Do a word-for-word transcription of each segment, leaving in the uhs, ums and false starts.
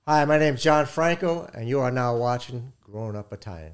Hi, my name's John Franco, and you are now watching Growing Up Italian.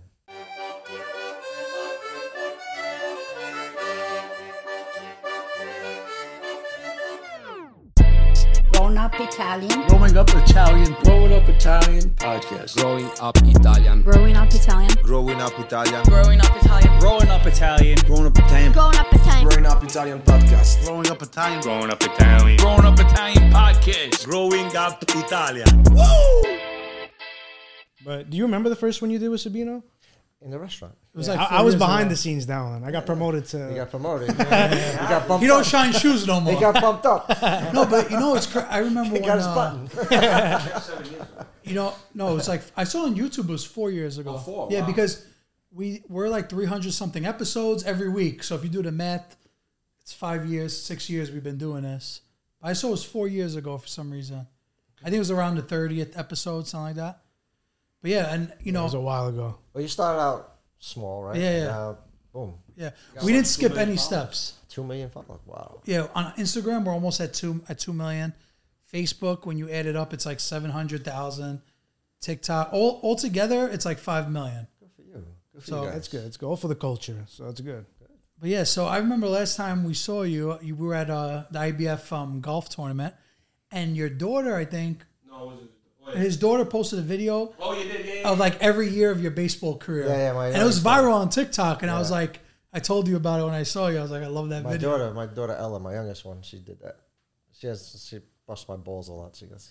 Grown Up Italian. Growing Up Italian. Growing Up Italian podcast. Growing Up Italian. Growing Up Italian. Growing Up Italian. Growing Up Italian. Growing Up Italian. Growing Up Italian. Growing Up Italian. Growing Up Italian podcast. Growing Up Italian. Growing Up Italian. Growing Up Italian podcast. Growing Up Italian. Woo! But do you remember the first one you did with Sabino? In the restaurant. It was Yeah. like I, I was behind the scenes down one. I got promoted to. You got promoted. You got bumped He don't up. shine shoes no more. He got bumped up. No, but you know it's. Cra- I remember He when. got his uh, button. You know, no, it's like I saw on YouTube. It was four years ago. Oh, four, yeah, wow. because we we're like three hundred something episodes every week. So if you do the math, it's five years, six years we've been doing this. I saw it was four years ago for some reason. I think it was around the thirtieth episode, something like that. But yeah, and you It know, was a while ago. Well, you started out small, right? Yeah, yeah. Now, boom. yeah, we didn't skip any steps. Two million followers. Wow. Yeah, on Instagram we're almost at two at two million. Facebook, when you add it up, it's like seven hundred thousand. TikTok, all all together, it's like five million. Good for you. Good for So- you guys. That's good. It's good for the culture. So that's good. But yeah, so I remember last time we saw you, you were at uh, the I B F um, golf tournament, and your daughter, I think, No, was it? Oh, yeah. his daughter posted a video Oh, you did, yeah, yeah. of like every year of your baseball career. Yeah, yeah, my and it was youngest viral on TikTok, and I was Yeah. like, I told you about it when I saw you. I was like, I love that My video. daughter, my daughter Ella, my youngest one, she did that. She has, she busts my balls a lot. She goes.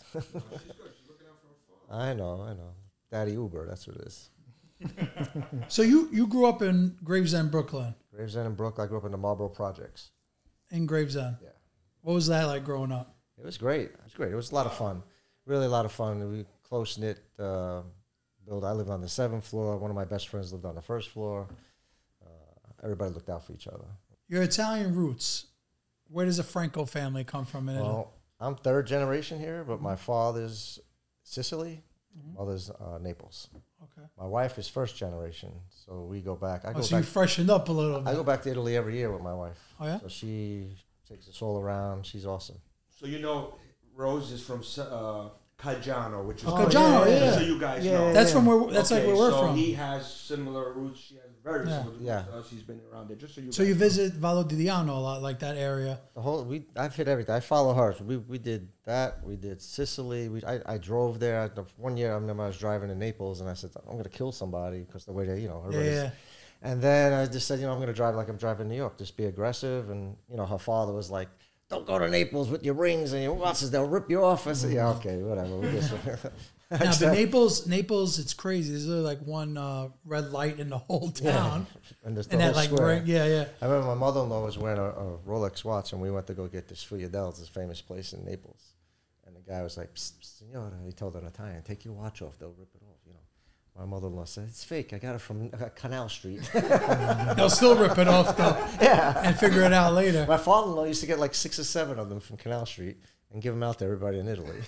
I know, I know. Daddy Uber, that's what it is. So you you grew up in Gravesend, Brooklyn, Gravesend and Brook. I grew up in the Marlboro Projects. in Gravesend. Yeah. What was that like growing up? It was great. It was great. It was a lot of fun. Really a lot of fun. We close knit uh, build. I lived on the seventh floor. One of my best friends lived on the first floor. Uh, everybody looked out for each other. Your Italian roots. Where does the Franco family come from in Italy? Well, I'm third generation here, but my father's Sicily, mother's uh, Naples. Okay. My wife is first generation, so we go back. I Oh, go so you back. freshened up a little bit. I go back to Italy every year with my wife. Oh, yeah? So she takes us all around. She's awesome. So you know, Rose is from uh, Caggiano, which is Oh, Caggiano, yeah. So you guys Yeah, know. That's from where. That's Okay, like where we're so from. he has similar roots. She has very Yeah. similar roots Yeah. to us. He's been around there. Just so you. So guys you know. visit Vallo di Diano a lot, like that area. The whole we I've hit everything. I follow her. We we did that. We did Sicily. We I, I drove there. I, the one year I remember I was driving to Naples and I said I'm gonna kill somebody because the way they you know Yeah, everybody's. yeah. And then I just said you know I'm gonna drive like I'm driving New York. Just be aggressive. And you know her father was like, don't go to Naples with your rings and your watches. They'll rip you off. I said yeah okay whatever. We just, I Now, just- but Naples, Naples, it's crazy. There's literally like one uh, red light in the whole town, and, just the and whole that like square. ring, yeah, yeah. I remember my mother-in-law was wearing a, a Rolex watch, and we went to go get this Fuyadel's, this famous place in Naples. And the guy was like, Psst, Signora, he told her in Italian, take your watch off, they'll rip it off, you know. My mother-in-law said, it's fake, I got it from uh, Canal Street. They'll still rip it off though, yeah. and figure it out later. My father-in-law used to get like six or seven of them from Canal Street and give them out to everybody in Italy.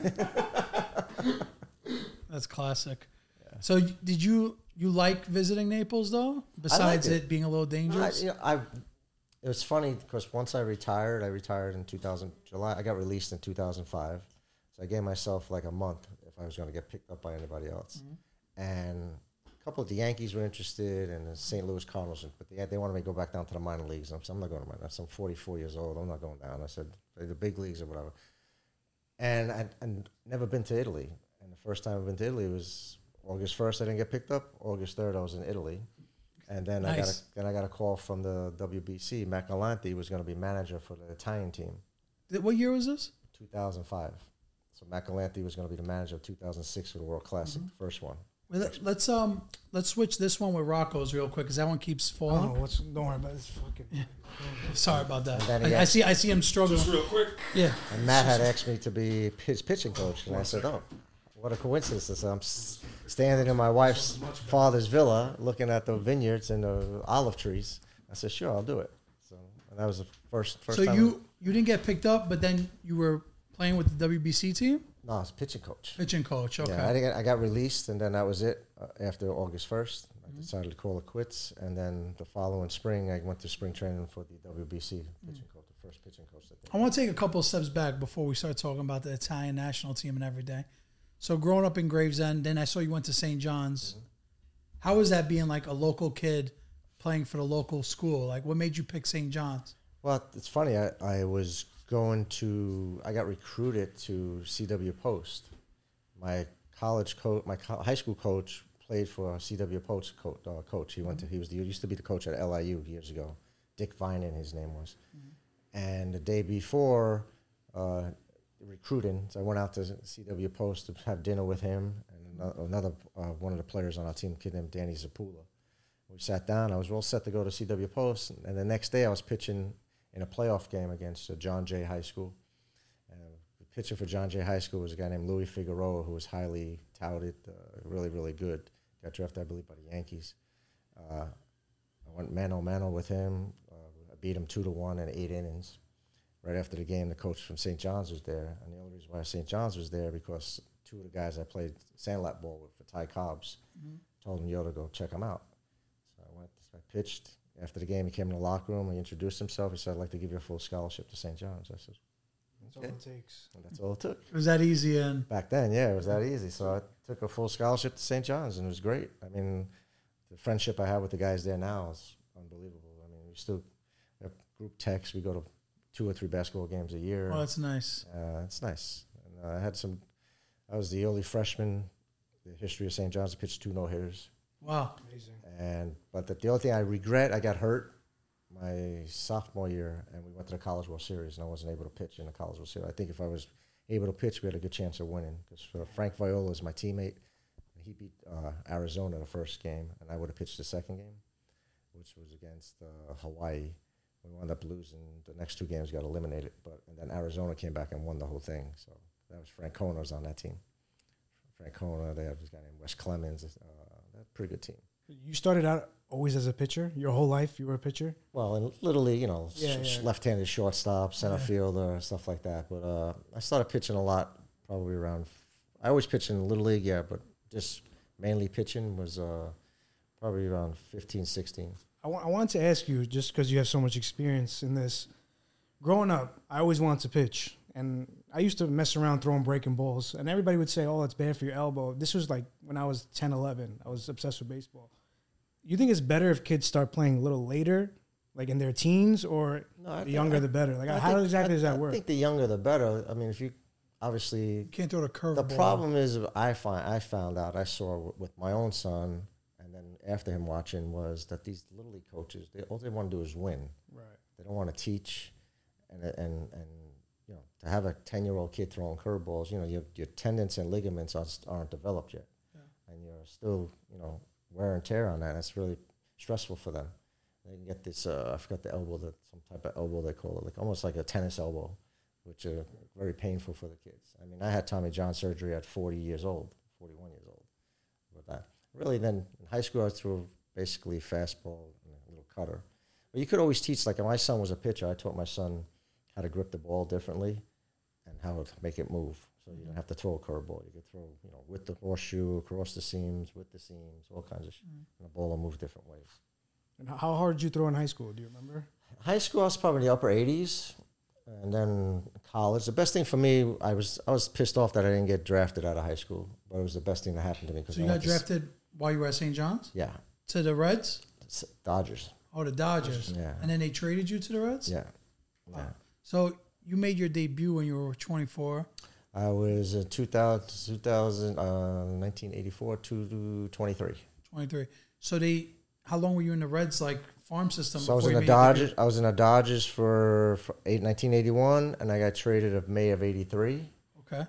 That's classic. So y- did you you like visiting Naples though? Besides it. it. being a little I, dangerous. you know, I, it was funny because once I retired, I retired in two thousand, July, I got released in two thousand five. So I gave myself like a month if I was going to get picked up by anybody else. And a couple of the Yankees were interested and the Saint Louis Cardinals, but they, they wanted me to go back down to the minor leagues. I'm, I'm not going to minor leagues. I'm forty-four years old. I'm not going down. I said, the big leagues or whatever. And I'd, I'd never been to Italy. And the first time I've been to Italy was August first. I didn't get picked up. August third, I was in Italy. And then I got Nice. a, then I got a call from the W B C. Matt Galanti was going to be manager for the Italian team, Th- What year was this? two thousand five. So Matt Galanti was going to be the manager of two thousand six for the World Classic, the first one. Well, let- Let's um let's switch this one with Rocco's real quick because that one keeps falling. Oh, what's, don't worry about it. It's fucking. Sorry about that. And then he I, I asked- see I see him struggling. Just real quick. Yeah. And Matt had asked me to be his pitching coach, and I said, "Oh, what a coincidence!" I said, "I'm s- standing in my wife's father's villa, looking at the vineyards and the olive trees." I said, "Sure, I'll do it." So and that was the first first So time. you you didn't get picked up, but then you were playing with the W B C team, no, I was pitching coach. pitching coach. Okay. Yeah, I, didn't, I got released, and then that was it. Uh, after August first, I decided to call it quits, and then the following spring, I went to spring training for the W B C pitching coach, the first pitching coach. That they I want to take a couple of steps back before we start talking about the Italian national team and everything. So growing up in Gravesend, then I saw you went to Saint John's. Mm-hmm. How was that being like a local kid playing for the local school? Like, what made you pick Saint John's? Well, it's funny. I, I was going to, I got recruited to C W Post. My college coach, my co- high school coach played for C W Post co- uh, coach. He went to, he was, the, he used to be the coach at L I U years ago. Dick Vinan, his name was. Mm-hmm. And the day before uh, recruiting, so I went out to C W Post to have dinner with him and ano- another uh, one of the players on our team, a kid named Danny Zapula. We sat down. I was all set to go to C W Post, and the next day I was pitching in a playoff game against uh, John Jay High School. Uh, the pitcher for John Jay High School was a guy named Louis Figueroa, who was highly touted, uh, really, really good. Got drafted, I believe, by the Yankees. Uh, I went mano-mano with him. Uh, I beat him two to one in eight innings. Right after the game, the coach from Saint John's was there, and the only reason why Saint John's was there because two of the guys I played sandlap ball with for Ty Cobbs mm-hmm. told him, yo, to go check him out. So I went, I pitched. After the game, he came in the locker room. He introduced himself. He said, I'd like to give you a full scholarship to Saint John's. I said, That's okay. all it takes. And that's all it took. It was that easy, and Back then, yeah, it was that easy. So I took a full scholarship to Saint John's, and it was great. I mean, the friendship I have with the guys there now is unbelievable. I mean, we still have group texts. We go to two or three basketball games a year. oh, that's nice. Uh, it's nice. And uh, I had some, I was the only freshman in the history of Saint John's to pitch two no-hitters. Wow. Amazing. And but the, the only thing I regret, I got hurt my sophomore year, and we went to the College World Series, and I wasn't able to pitch in the College World Series. I think if I was able to pitch, we had a good chance of winning because uh, Frank Viola is my teammate, and he beat uh, Arizona the first game, and I would have pitched the second game, which was against uh, Hawaii. We wound up losing. The next two games got eliminated, but and then Arizona came back and won the whole thing. So that was Francona was on that team. Francona, they had this guy named Wes Clemens. Uh, that's a pretty good team. You started out always as a pitcher? Your whole life you were a pitcher? Well, in Little League, you know, Yeah, sh- yeah. left-handed shortstop, center Yeah. fielder, stuff like that. But uh, I started pitching a lot, probably around. I always pitched in Little League, yeah, but just mainly pitching was uh, probably around fifteen, sixteen. I, wa- I wanted to ask you, just because you have so much experience in this. Growing up, I always wanted to pitch. And I used to mess around throwing breaking balls. And everybody would say, oh, it's bad for your elbow. This was like when I was ten, eleven. I was obsessed with baseball. You think it's better if kids start playing a little later, like in their teens, or No, I the think- younger I- the better? Like, I how think- exactly I- does that I work? think the younger the better. I mean, if you obviously You can't throw the curve. the problem is I find I found out I saw w- with my own son, and then after him watching was that these little league coaches, they all they want to do is win. Right. They don't want to teach, and and and you know to have a ten year old kid throwing curveballs, you know your your tendons and ligaments aren't, aren't developed yet, Yeah. and you're still you know wear and tear on that. It's really stressful for them. They can get this uh, I forgot the elbow, that some type of elbow they call it, like almost like a tennis elbow, which are very painful for the kids. I mean, I had Tommy John surgery at forty years old, forty-one years old, with that. Really, then in high school, I threw basically fastball and a little cutter. But you could always teach, like my son was a pitcher, I taught my son how to grip the ball differently and how to make it move. So you don't have to throw a curveball. You could throw, you know, with the horseshoe, across the seams, with the seams, all kinds of shit. And the ball will move different ways. And how hard did you throw in high school? Do you remember? High school, I was probably in the upper eighties. And then college, the best thing for me, I was I was pissed off that I didn't get drafted out of high school, but it was the best thing that happened to me. Cause So you I got went to s- drafted while you were at Saint John's Yeah, to the Reds? s- Dodgers. Oh, the Dodgers. Yeah. And then they traded you to the Reds? Yeah, yeah. So you made your debut when you were twenty-four. I was in two thousand, two thousand uh, nineteen eighty-four to twenty-three. twenty-three. So they, how long were you in the Reds, like, farm system? So I was before in you the made your Dodgers. I was in the Dodgers for, for eight, nineteen eighty-one, and I got traded of May of eighty-three. debut? Okay.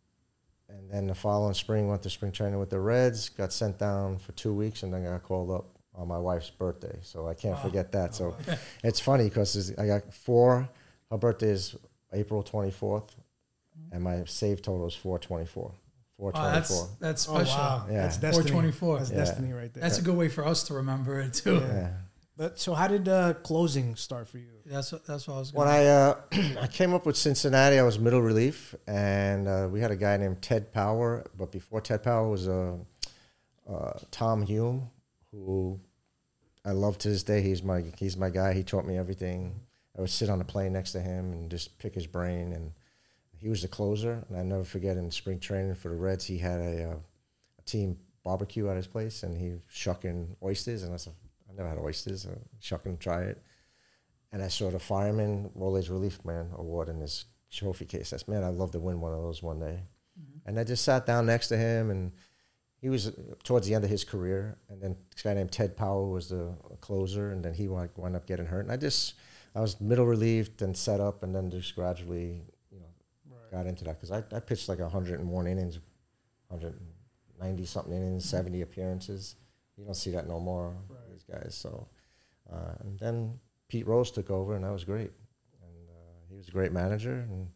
And then the following spring, went to spring training with the Reds, got sent down for two weeks, and then got called up on my wife's birthday. So I can't Wow. forget that. So it's funny because I got four. Her birthday is April twenty-fourth, and my save total is four twenty-four. four Wow, that's, twenty-four. that's Oh, special. wow. Yeah. That's destiny. four twenty-four. That's Yeah. destiny right there. That's a good way for us to remember it, too. Yeah. Yeah. But so how did uh, closing start for you? That's what, that's what I was When going I uh, I came up with Cincinnati, I was middle relief, and uh, we had a guy named Ted Power. But before Ted Power was uh, uh, Tom Hume, who I love to this day. He's my he's my guy. He taught me everything. I would sit on the plane next to him and just pick his brain. And he was the closer, and I never forget in spring training for the Reds, he had a, uh, a team barbecue at his place, and he was shucking oysters, and I said, I never had oysters, uh, shucking, try it. And I saw the Fireman Old Age Relief Man Award in his trophy case. I said, man, I'd love to win one of those one day. Mm-hmm. And I just sat down next to him, and he was towards the end of his career, and then this guy named Ted Powell was the closer, and then he wound up getting hurt. And I just, I was middle relieved and set up, and then just gradually, you know, right. got into that. Because I, I pitched like one hundred and one innings, one hundred ninety something innings, mm-hmm. seventy appearances. You don't see that no more, right. these guys. So, uh, and then Pete Rose took over, and that was great. And uh, he was a great manager, and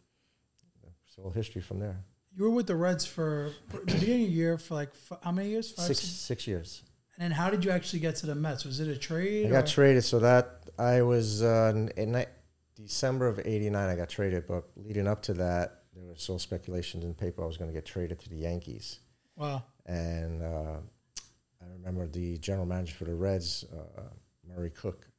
it's all history from there. You were with the Reds for the beginning of the year for like f- how many years? Five, six, six? six years. And then how did you actually get to the Mets? Was it a trade? I or? got traded, so that I was uh, in, in December of eighty-nine. I got traded, but leading up to that, there was still speculations in the paper I was going to get traded to the Yankees. Wow! And uh, I remember the general manager for the Reds, uh, Murray Cook,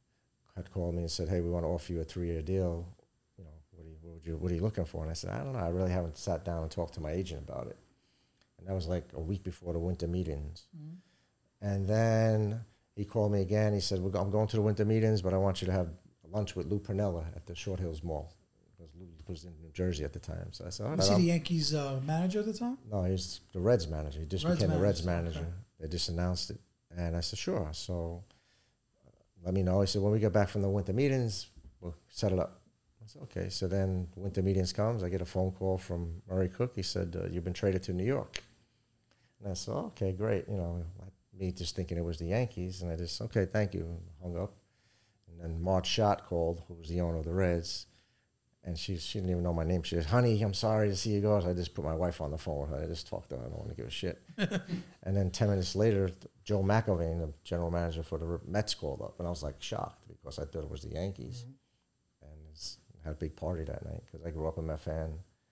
had called me and said, "Hey, we want to offer you a three-year deal. You know, what are you, what would you, what are you looking for?" And I said, "I don't know. I really haven't sat down and talked to my agent about it." And that was like a week before the winter meetings. Mm-hmm. And then he called me again. He said, We're go- I'm going to the winter meetings, but I want you to have lunch with Lou Pernella at the Short Hills Mall. Because Lou was in New Jersey at the time. So I said, oh, was he the Yankees uh, manager at the time? No, he was the Reds manager. He just Reds became manager. the Reds manager. Okay. They just announced it. And I said, sure. So uh, let me know. He said, when we get back from the winter meetings, we'll set it up. I said, okay. So then winter meetings comes. I get a phone call from Murray Cook. He said, uh, you've been traded to New York. And I said, oh, okay, great. You know, I, me just thinking it was the Yankees, and I just, okay, thank you, and hung up. And then Marge Schott called, who was the owner of the Reds, and she she didn't even know my name. She said, honey, I'm sorry to see you go. So I just put my wife on the phone with her. I just talked to her. I don't want to give a shit. And then ten minutes later, Joe McIlvain, the general manager for the Mets, called up, and I was like shocked because I thought it was the Yankees. Mm-hmm. And it's, had a big party that night because I grew up a Met fan.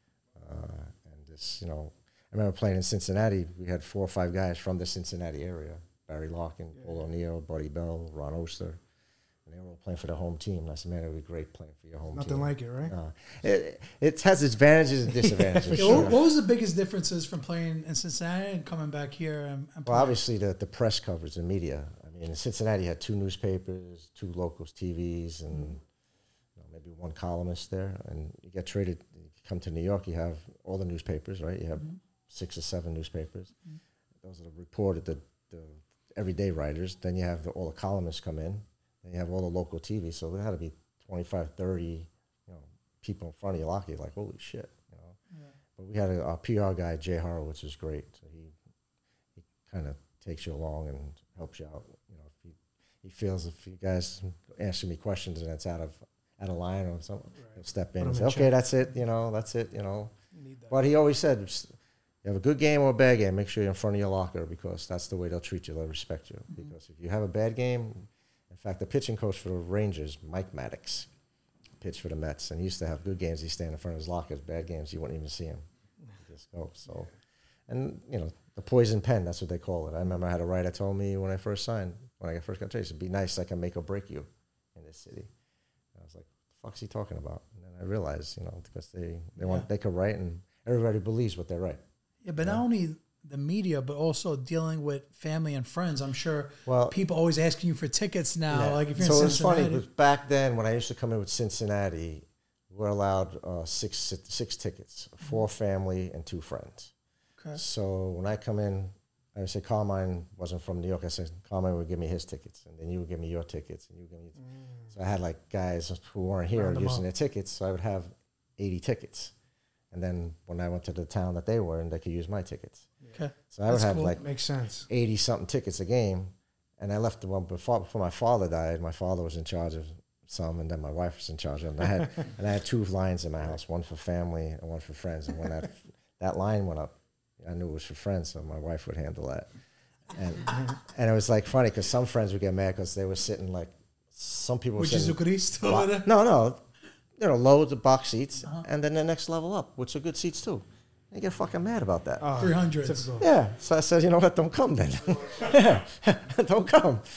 Uh, and this, you know, I remember playing in Cincinnati. We had four or five guys from the Cincinnati area. Barry Larkin, yeah. Paul O'Neill, Buddy Bell, Ron Oster. And they were all playing for the home team. And I said, man, it would be great playing for your home Nothing team. Nothing like it, right? Uh, it, it has its advantages and disadvantages. yeah, sure. what, what was the biggest differences from playing in Cincinnati and coming back here? And, and well, obviously, the, the press coverage, the media. I mean, in Cincinnati, you had two newspapers, two local T Vs, and mm. you know, maybe one columnist there. And you get traded, you come to New York, you have all the newspapers, right? You have mm-hmm. six or seven newspapers. Mm. Those are the reported, the, the everyday writers. Then you have the, all the columnists come in. Then you have all the local T V. So there had to be twenty-five, thirty, you know, people in front of you, lucky, like, holy shit, you know. Yeah. But we had a, a P R guy, Jay Horowitz, is great. So he he kind of takes you along and helps you out. You know, if he, he feels if you guys answer me questions and it's out of out of line or something, right. he'll step in and say, okay, that's it, you know, that's it, you know. But he always said, you have a good game or a bad game, make sure you're in front of your locker because that's the way they'll treat you. They'll respect you. Mm-hmm. Because if you have a bad game, in fact, the pitching coach for the Rangers, Mike Maddox, pitched for the Mets, and he used to have good games. He'd stand in front of his lockers. Bad games, you wouldn't even see him. He'd just go. So, and, you know, the poison pen, that's what they call it. I remember I had a writer told me when I first signed, when I first got traded, be nice, I can make or break you in this city. And I was like, the fuck's he talking about? And then I realized, you know, because they, they yeah. want they could write, and everybody believes what they write. Yeah, but yeah. not only the media, but also dealing with family and friends. I'm sure well, people always asking you for tickets now. Yeah. Like if you're so in it's Cincinnati. funny, because back then when I used to come in with Cincinnati, we were allowed uh, six six tickets, four family and two friends. Okay. So when I come in, I would say Carmine wasn't from New York. I said Carmine would give me his tickets, and then you would give me your tickets, and you would give me. Mm. So I had like guys who weren't here using up. their tickets, so I would have eighty tickets. And then when I went to the town that they were in, they could use my tickets. Okay. So I would That's have cool. like Makes sense. eighty something tickets a game, and I left the one before, before my father died. My father was in charge of some, and then my wife was in charge of them. I had and I had two lines in my house, one for family and one for friends. And when that that line went up, I knew it was for friends, so my wife would handle that. And and it was like funny because some friends would get mad because they were sitting like some people were Which is sitting. Cristo bo- over there? no, no. You know, loads of box seats, Uh-huh. and then the next level up, which are good seats too. They get fucking mad about that. Oh, three hundreds. Yeah, so I said, you know what, don't come then. Yeah, don't come.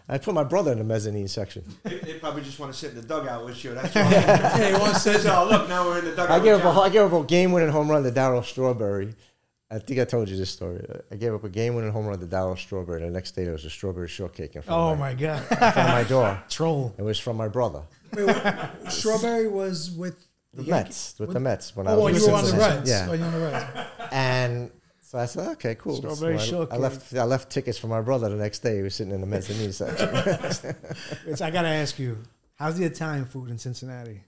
I put my brother in the mezzanine section. They, they probably just want to sit in the dugout with you. That's why. Yeah, he wants to. So look, now we're in the dugout. I gave with up. A, John. I gave up a game-winning home run to Darryl Strawberry. I think I told you this story. I gave up a game-winning home run to Darryl Strawberry. The next day there was a strawberry shortcake in front, Oh of, my, my god, in front of my door. troll. It was from my brother. Wait, what? Strawberry was with The Yankee- Mets with the Mets when I Oh, was when you with were on the Cincinnati. Reds. Yeah, Oh, you were on the Reds. and so I said, okay, cool. Strawberry so I, I shortcake. left. I left tickets for my brother the next day. He was sitting in the mezzanine section. It's, I gotta ask you, how's the Italian food in Cincinnati?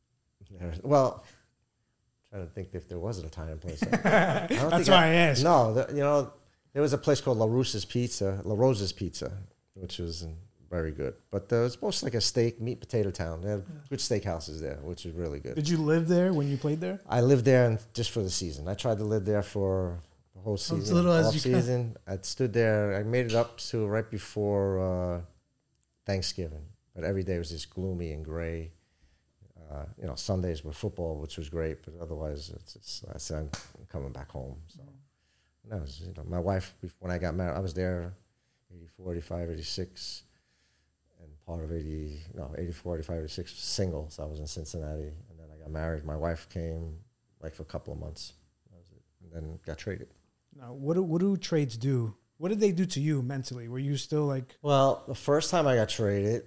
Well, I'm trying to think if there was an Italian place. I don't think That's why I asked. No, the, you know, there was a place called La Rosa's Pizza, La Rosa's Pizza, which was um, very good. But uh, it was mostly like a steak, meat, potato town. They had good steakhouses there, which is really good. Did you live there when you played there? I lived there and just for the season. I tried to live there for the whole As season, little as off you can. season. I stood there. I made it up to right before uh, Thanksgiving, but every day was just gloomy and gray. Uh, you know, Sundays were football, which was great, but otherwise, it's, it's I said I'm coming back home. So that was, you know, my wife when I got married. I was there, eighty-four, eighty-five, eighty-six, and part of eighty, no, eighty-four, eighty-five, eighty-six single. So I was in Cincinnati, and then I got married. My wife came like for a couple of months, that was it, and then got traded. Now, what do, what do trades do? What did they do to you mentally? Were you still like, Well, the first time I got traded,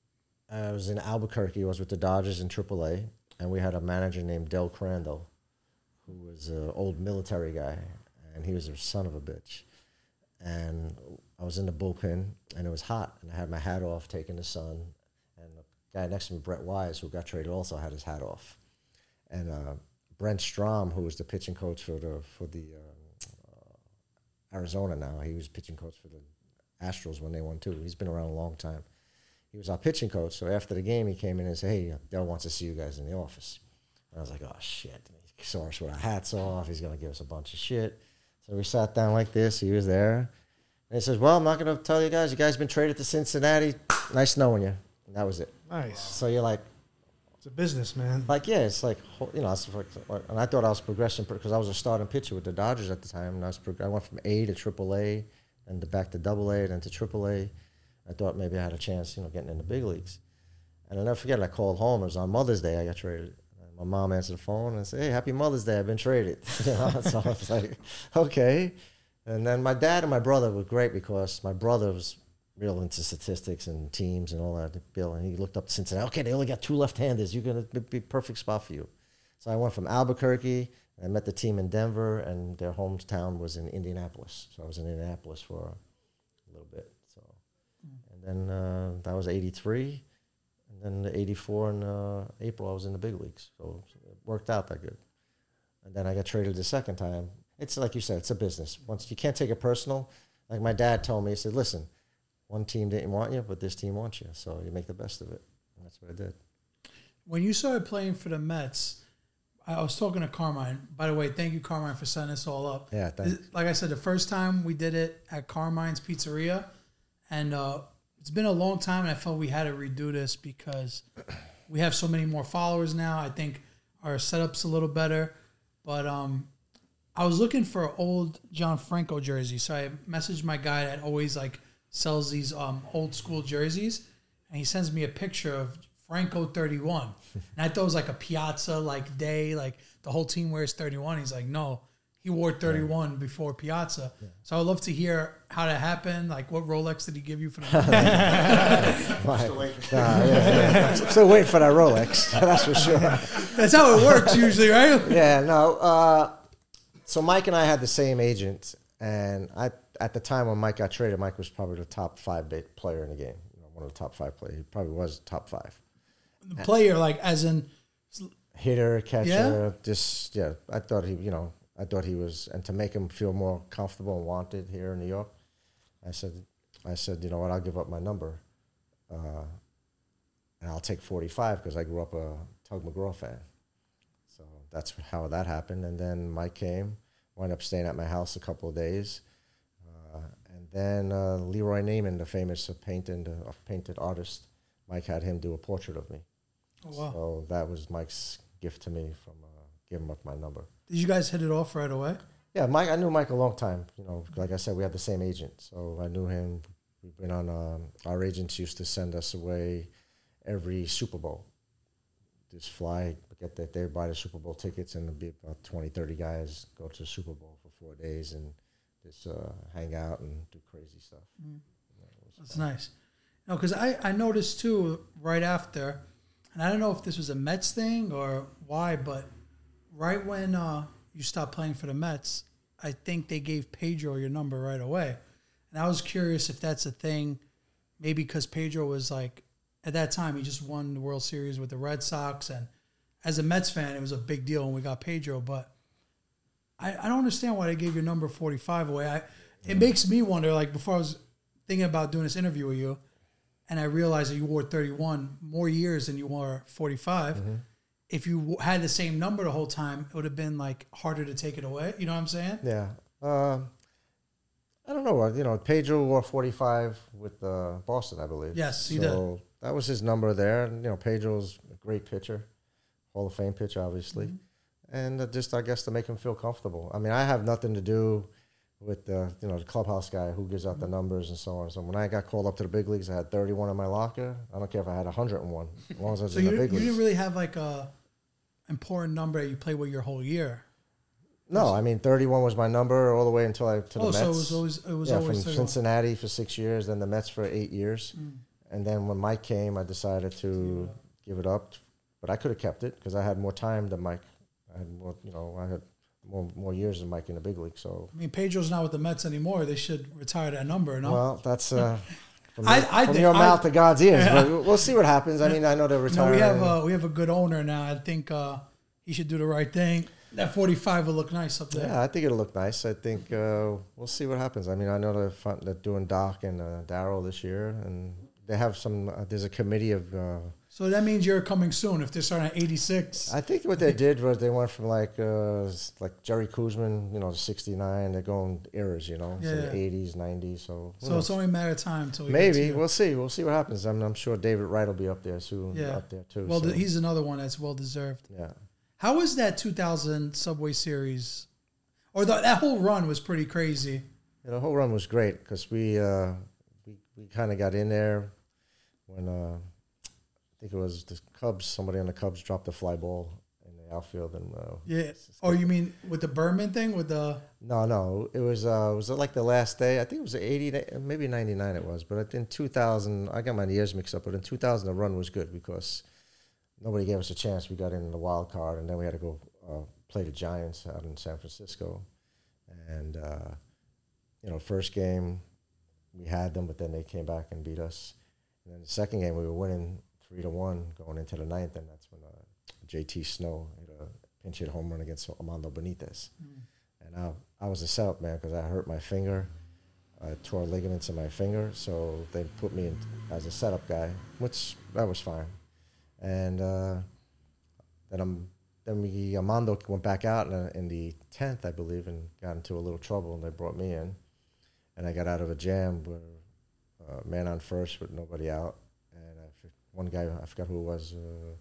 I was in Albuquerque. I was with the Dodgers in triple A, and we had a manager named Del Crandall, who was an old military guy, and he was a son of a bitch. And I was in the bullpen, and it was hot, and I had my hat off, taking the sun, and the guy next to me, Brett Wise, who got traded, also had his hat off. And uh, Brent Strom, who was the pitching coach for the for the um, uh, Arizona now, he was pitching coach for the Astros when they won too. He's been around a long time. He was our pitching coach. So after the game, he came in and said, "Hey, Del wants to see you guys in the office." And I was like, "Oh shit!" And he saw us with our hats off. He's gonna give us a bunch of shit. So we sat down like this. He was there, and he says, "Well, I'm not gonna tell you guys. You guys been traded to Cincinnati. Nice knowing you." And that was it. nice? So you're like, It's a business, man. like yeah, it's like you know, it's like, and I thought I was progressing because I was a starting pitcher with the Dodgers at the time, and I was prog- I went from A to triple A, and to back to double A, then to triple A. I thought maybe I had a chance, you know, getting in the big leagues. And I'll never forget, I called home. It was on Mother's Day. I got traded. And my mom answered the phone and said, "Hey, happy Mother's Day. I've been traded." You know? So I was like, okay. And then my dad and my brother were great because my brother was real into statistics and teams and all that. Bill, and he looked up to Cincinnati. Okay, they only got two left-handers. You're going to be a perfect spot for you. So I went from Albuquerque. I met the team in Denver, and their hometown was in Indianapolis. So I was in Indianapolis for a little bit. So. And then uh, that was eighty-three, and then the eighty-four in uh, April I was in the big leagues, so it worked out that good. And then I got traded the second time. It's like you said, it's a business. Once you can't take it personal. Like my dad told me, he said, "Listen, one team didn't want you, but this team wants you, so you make the best of it." And that's what I did. When you started playing for the Mets, I was talking to Carmine. By the way, thank you, Carmine, for setting us all up. Yeah, thanks. Like I said, the first time we did it at Carmine's Pizzeria, and uh, it's been a long time, and I felt we had to redo this because we have so many more followers now. I think our setup's a little better, but um, I was looking for an old John Franco jersey, so I messaged my guy that always like sells these um, old school jerseys, and he sends me a picture of Franco thirty-one, and I thought it was like a Piazza like day, like the whole team wears thirty-one. He's like, no, he wore thirty-one yeah. before Piazza. Yeah. So I would love to hear how that happened. Like, what Rolex did he give you for the Still waiting. Nah, yeah, yeah. I'm still waiting for that Rolex. That's for sure. That's how it works usually, right? Yeah, no. Uh, so Mike and I had the same agent, and I at the time when Mike got traded, Mike was probably the top five player in the game. You know, one of the top five players. He probably was top five. The player, like, as in hitter, catcher, yeah? just yeah. I thought he, you know, I thought he was, and to make him feel more comfortable and wanted here in New York, I said, I said, you know what, I'll give up my number, uh, and I'll take forty-five because I grew up a Tug McGraw fan. So that's how that happened. And then Mike came, wound up staying at my house a couple of days, uh, and then uh, Leroy Neiman, the famous uh, painted uh, painted artist, Mike had him do a portrait of me. Oh, wow. So that was Mike's gift to me from uh, giving up my number. Did you guys hit it off right away? Yeah, Mike. I knew Mike a long time. You know, like I said, we had the same agent, so I knew him we've been on. Um, our agents used to send us away every Super Bowl. Just fly, get that they buy the Super Bowl tickets, and there'd be about twenty, thirty guys go to the Super Bowl for four days and just uh, hang out and do crazy stuff. Mm. Yeah, it was That's fun. nice. No, because I, I noticed too right after, and I don't know if this was a Mets thing or why, but right when uh, you stopped playing for the Mets, I think they gave Pedro your number right away. And I was curious if that's a thing, maybe because Pedro was like, at that time, he just won the World Series with the Red Sox. And as a Mets fan, it was a big deal when we got Pedro. But I, I don't understand why they gave your number forty-five away. I, it makes me wonder, like, before I was thinking about doing this interview with you, and I realized that you wore thirty-one more years than you wore forty-five. Mm-hmm. If you w- had the same number the whole time, it would have been, like, harder to take it away. You know what I'm saying? Yeah. Um, I don't know. You know, Pedro wore forty-five with uh, Boston, I believe. Yes, he so that was his number there. And, you know, Pedro's a great pitcher, Hall of Fame pitcher, obviously. Mm-hmm. And uh, just, I guess, to make him feel comfortable. I mean, I have nothing to do with the, you know, the clubhouse guy who gives out the numbers and so on. So when I got called up to the big leagues, I had thirty-one in my locker. I don't care if I had one hundred one, as long as I was So in you, the big you leagues. didn't really have, like, a important number that you played with your whole year. No, I mean, thirty-one was my number all the way until I to Oh, the Mets. so it was always it was yeah, always from thirty-one. Cincinnati for six years, then the Mets for eight years. Mm. And then when Mike came, I decided to give it up. But I could have kept it because I had more time than Mike. I had more, you know, I had more more years than Mike in the big league. So, I mean, Pedro's not with the Mets anymore. They should retire that number, no? well, that's uh, from, I- your, I from think- your I- mouth to God's ears. Yeah. But we'll see what happens. I mean, I know they're no, retiring. we have uh, we have a good owner now. I think uh, he should do the right thing. That forty-five will look nice up there. Yeah, I think it'll look nice. I think uh, we'll see what happens. I mean, I know they're, fun, they're doing Doc and uh, Darryl this year, and they have some. Uh, there's a committee of. Uh, So that means you're coming soon if they're starting at eighty-six. I think what they did was they went from like uh, s- like Jerry Kuzman, you know, sixty-nine. They're going eras, you know, so Yeah, the yeah. eighties, nineties. So who So knows? it's only a matter of time until we get maybe to you. we'll see. We'll see what happens. I'm, I'm sure David Wright will be up there soon. Yeah. Up there too. Well, so, th- he's another one that's well deserved. yeah. How was that two thousand Subway Series? Or the, that whole run was pretty crazy. Yeah, the whole run was great because we uh, we we kind of got in there when uh, I think it was the Cubs. Somebody on the Cubs dropped a fly ball in the outfield, and uh, Yeah. Oh, you mean with the Berman thing? With the no, no, it was uh, it was like the last day. I think it was eighty, maybe ninety-nine. It was, but in two thousand, I got my years mixed up. But in two thousand, the run was good because nobody gave us a chance. We got in the wild card, and then we had to go uh, play the Giants out in San Francisco. And, uh, you know, first game, we had them, but then they came back and beat us. And then the second game, we were winning three to one going into the ninth, and that's when uh, J T Snow hit a pinch hit home run against Armando Benitez. Mm. And I, I was a setup man because I hurt my finger. I tore ligaments in my finger, so they put me in as a setup guy, which that was fine. And uh, then I'm then we Armando went back out in, in the tenth, I believe, and got into a little trouble, and they brought me in, and I got out of a jam where uh, man on first with nobody out, and I f- one guy I forgot who it was, uh,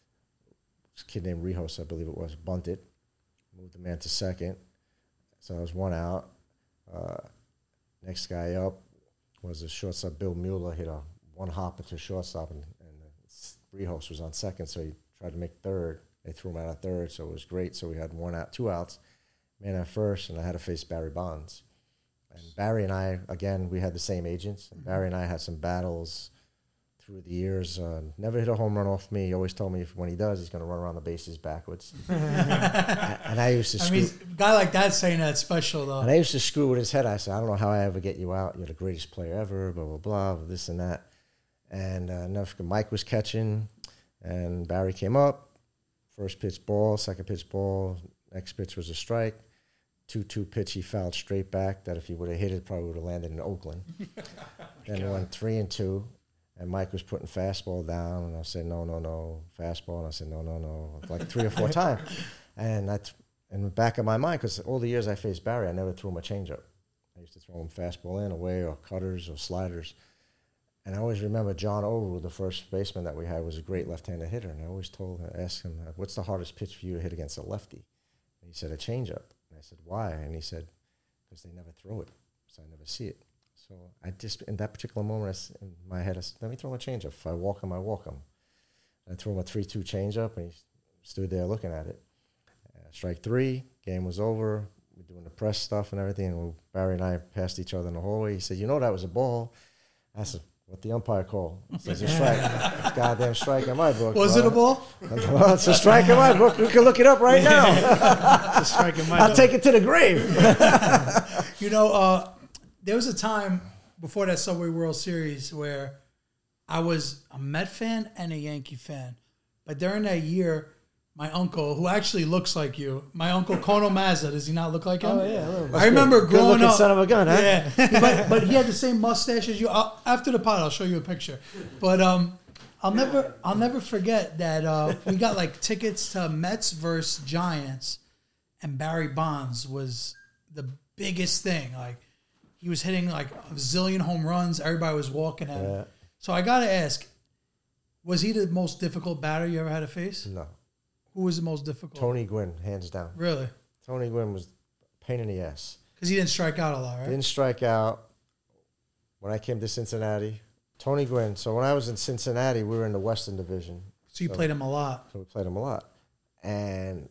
this kid named Rijos, I believe it was, bunted, moved the man to second, so I was one out. Uh, next guy up was a shortstop, Bill Mueller, hit a one hopper to shortstop, and, and Rijos was on second, so he tried to make third. They threw him out at third, so it was great. So we had one out, two outs, man at first, and I had to face Barry Bonds. And Barry and I, again, we had the same agents. And Barry and I had some battles through the years. Uh, never hit a home run off me. He always told me if when he does, he's going to run around the bases backwards. and, and I used to I screw. mean, a guy like that saying that's special though. And I used to screw with his head. I said, I don't know how I ever get you out. You're the greatest player ever, blah, blah, blah, this and that. And uh, enough, Mike was catching, and Barry came up. First pitch ball, second pitch ball, next pitch was a strike. two two pitch, he fouled straight back that if he would have hit it, probably would have landed in Oakland. Then it went three and two, and Mike was putting fastball down, and I said, no, no, no, fastball. And I said, no, no, no, like three or four times. And that's in the back of my mind, because all the years I faced Barry, I never threw him a changeup. I used to throw him fastball in, away, or cutters, or sliders. And I always remember John Oru, the first baseman that we had, was a great left-handed hitter. And I always told him, asked him, what's the hardest pitch for you to hit against a lefty? And he said, a changeup. And I said, why? And he said, because they never throw it, so I never see it. So I just, in that particular moment, I s in my head, I said, let me throw him a changeup. If I walk him, I walk him. I threw him a three two changeup, and he stood there looking at it. Uh, strike three, game was over. We're doing the press stuff and everything, and we, Barry and I passed each other in the hallway. He said, you know that was a ball? I said, what the umpire call? He says, a strike. It's a goddamn strike in my book. Was bro. it a ball? Well, it's a strike in my book. We can look it up right now. It's a strike in my I'll book. take it to the grave. You know, uh, there was a time before that Subway World Series where I was a Met fan and a Yankee fan. But during that year, my uncle, who actually looks like you, my uncle Kono Mazda, does he not look like him? Oh, yeah, a little bit. I remember Good growing looking up. son of a gun, huh? Yeah, but, but he had the same mustache as you. I'll, after the pod, I'll show you a picture. But um, I'll never, I'll never forget that uh, we got like tickets to Mets versus Giants, and Barry Bonds was the biggest thing. Like he was hitting like a zillion home runs. Everybody was walking at him. Yeah. So I gotta ask, was he the most difficult batter you ever had to face? No. Who was the most difficult? Tony Gwynn, hands down. Really? Tony Gwynn was a pain in the ass. Because he didn't strike out a lot, right? Didn't strike out when I came to Cincinnati. Tony Gwynn. So when I was in Cincinnati, we were in the Western Division. So you played him a lot. So we played him a lot. And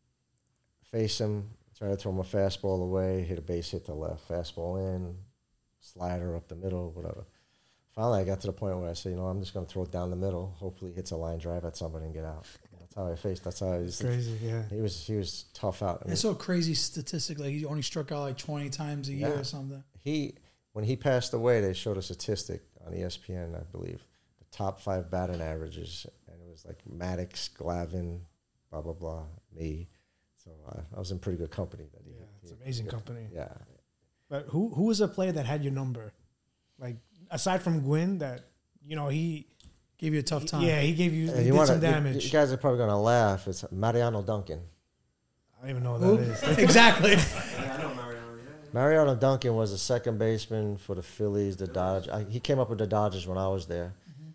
face him, try to throw him a fastball away, hit a base hit to left, fastball in, slider up the middle, whatever. Finally, I got to the point where I said, you know, I'm just going to throw it down the middle. Hopefully, he hits a line drive at somebody and get out. That's how I faced. That's how I was. Crazy, yeah. He was he was tough out. I mean, It's so crazy statistic. Like he only struck out like twenty times a year Yeah. or something. he when he passed away, they showed a statistic on E S P N, I believe, the top five batting averages, and it was like Maddox, Glavine, blah blah blah, me. So uh, I was in pretty good company. That he, Yeah, it's he- amazing yeah, company. Yeah, But who who was a player that had your number? Like aside from Gwynn, that you know he, Gave you a tough time. yeah, he gave you, And he you did wanna- some you- damage. You, guys are probably gonna laugh. It's Mariano Duncan. I don't even know what Who? that is. Exactly. Yeah, I know Mariano. Yeah, yeah. Mariano Duncan was a second baseman for the Phillies, the Dodgers. I, he came up with the Dodgers when I was there.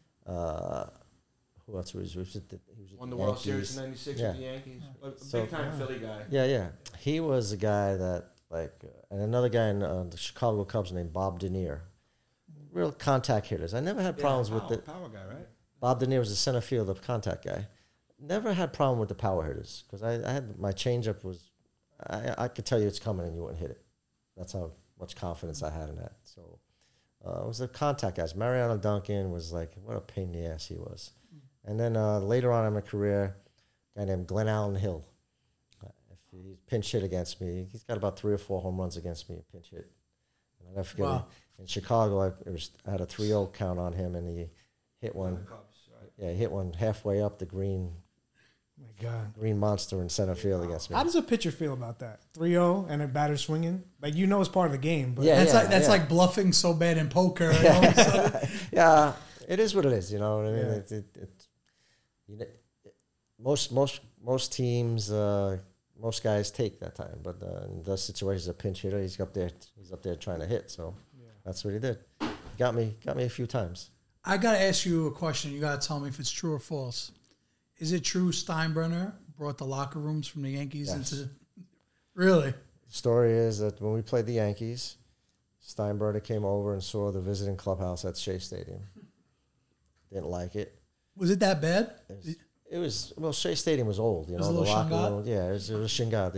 Uh, who else was? Was it the, he was with Won the the World Yankees. Series in ninety-six Yeah. with the Yankees. A, a So- big time Philly guy. Yeah, yeah. He was a guy that, like, uh, and another guy in uh, the Chicago Cubs named Bob Denier. Real contact hitters. I never had problems yeah, with power, the. power guy, right? Bob Denier was a center field of contact guy. Never had problem with the power hitters because I, I had my changeup was, I, I could tell you it's coming and you wouldn't hit it. That's how much confidence I had in that. So uh, it was the contact guys. Mariano Duncan was like, what a pain in the ass he was. And then uh, later on in my career, a guy named Glenn Allen Hill. Uh, if he pinch hit against me, he's got about three or four home runs against me, pinch hit. And I never forget, Wow. in Chicago, I, it was, I had a three oh count on him, and he hit one. The Cubs, right? Yeah, he hit one halfway up the green My God. green monster in center field against me. How does a pitcher feel about that? three oh and a batter swinging? Like, you know it's part of the game. But Yeah. That's like that's yeah. like bluffing so bad in poker. and all of a sudden- Yeah, it is what it is. You know what I mean? Yeah. It, it, it, you know, most most most teams, uh, most guys take that time, but uh, in those situations, a pinch hitter, he's up there, he's up there trying to hit. So that's what he did. Got me, got me a few times. I gotta ask you a question. You gotta tell me if it's true or false. Is it true Steinbrenner brought the locker rooms from the Yankees Yes. into? Really? The story is that when we played the Yankees, Steinbrenner came over and saw the visiting clubhouse at Shea Stadium. Didn't like it. Was it that bad? It was, it was well. Shea Stadium was old, you was know. a The little locker Shanghai? room, yeah, it was, it was Shingat,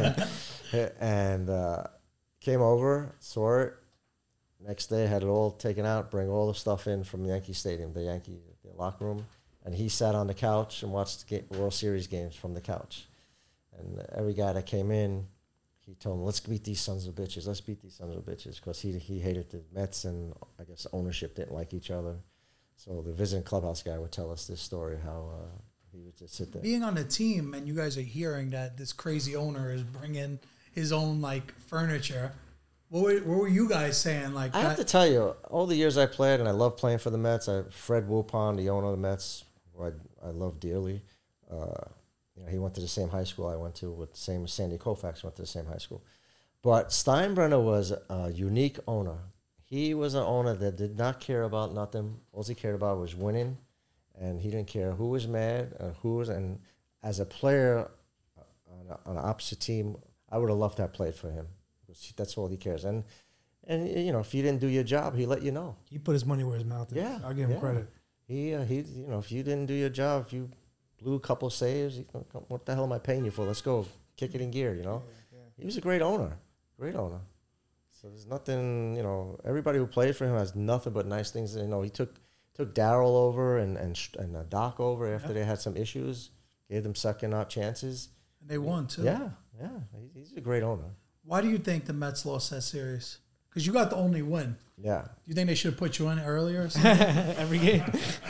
yes. And uh, came over, saw it. Next day, had it all taken out. Bring all the stuff in from Yankee Stadium, the Yankee the locker room, and he sat on the couch and watched the ga- World Series games from the couch. And every guy that came in, he told him, "Let's beat these sons of bitches. Let's beat these sons of bitches," because he he hated the Mets, and I guess ownership didn't like each other. So the visiting clubhouse guy would tell us this story, how uh, he would just sit there. Being on the team and you guys are hearing that this crazy owner is bringing his own like furniture. What were, what were you guys saying? Like I have that- to tell you, all the years I played, and I love playing for the Mets. I, Fred Wilpon, the owner of the Mets, who I, I love dearly. Uh, you know, he went to the same high school I went to, with the same as Sandy Koufax went to the same high school. But Steinbrenner was a unique owner. He was an owner that did not care about nothing. All he cared about was winning, and he didn't care who was mad and who was. And as a player on, a, on an opposite team, I would have loved to have played for him. That's all he cares. And And you know, if you didn't do your job, he let you know. He put his money where his mouth is. Yeah, I'll give him yeah. credit. He uh, he, you know, if you didn't do your job, if you blew a couple saves, you know, what the hell am I paying you for? Let's go, kick it in gear. You know, yeah, yeah. He was a great owner, great owner. So there's nothing, you know, everybody who played for him has nothing but nice things. You know, he took took Darryl over and and and uh, Doc over after yeah. they had some issues, gave them second out chances. And they won too. Yeah, yeah, he's a great owner. Why do you think the Mets lost that series? Because you got the only win. Yeah. Do you think they should have put you in earlier or something? Every game.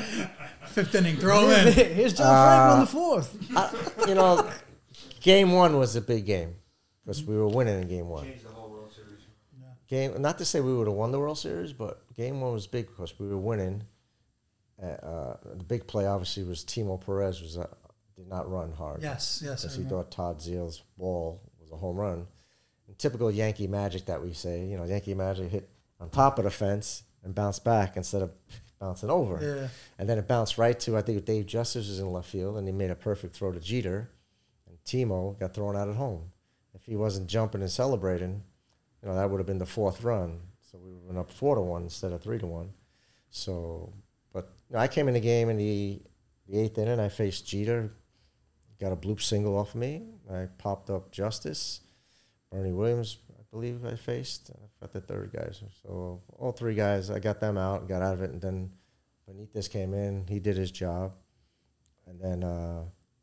Fifth inning, throw in. Here's John uh, Frank on the fourth. I, you know, game one was a big game because we were winning in game one. Changed the whole World Series. Yeah. Game, not to say we would have won the World Series, but game one was big because we were winning. Uh, uh, the big play, obviously, was Timo Perez was uh, did not run hard. Yes, yes. Because he thought Todd Zeal's ball was a home run. And typical Yankee magic that we say, you know, Yankee magic hit on top of the fence and bounced back instead of bouncing over. Yeah. And then it bounced right to, I think Dave Justice was in left field, and he made a perfect throw to Jeter. And Timo got thrown out at home. If he wasn't jumping and celebrating, you know, that would have been the fourth run. So we went up four to one instead of three to one. So, but you know, I came in the game in the, the eighth inning. I faced Jeter, got a bloop single off me. I popped up Justice. Bernie Williams, I believe I faced. I forgot the third guys. So all three guys, I got them out, got out of it, and then Benitez came in. He did his job. And then uh,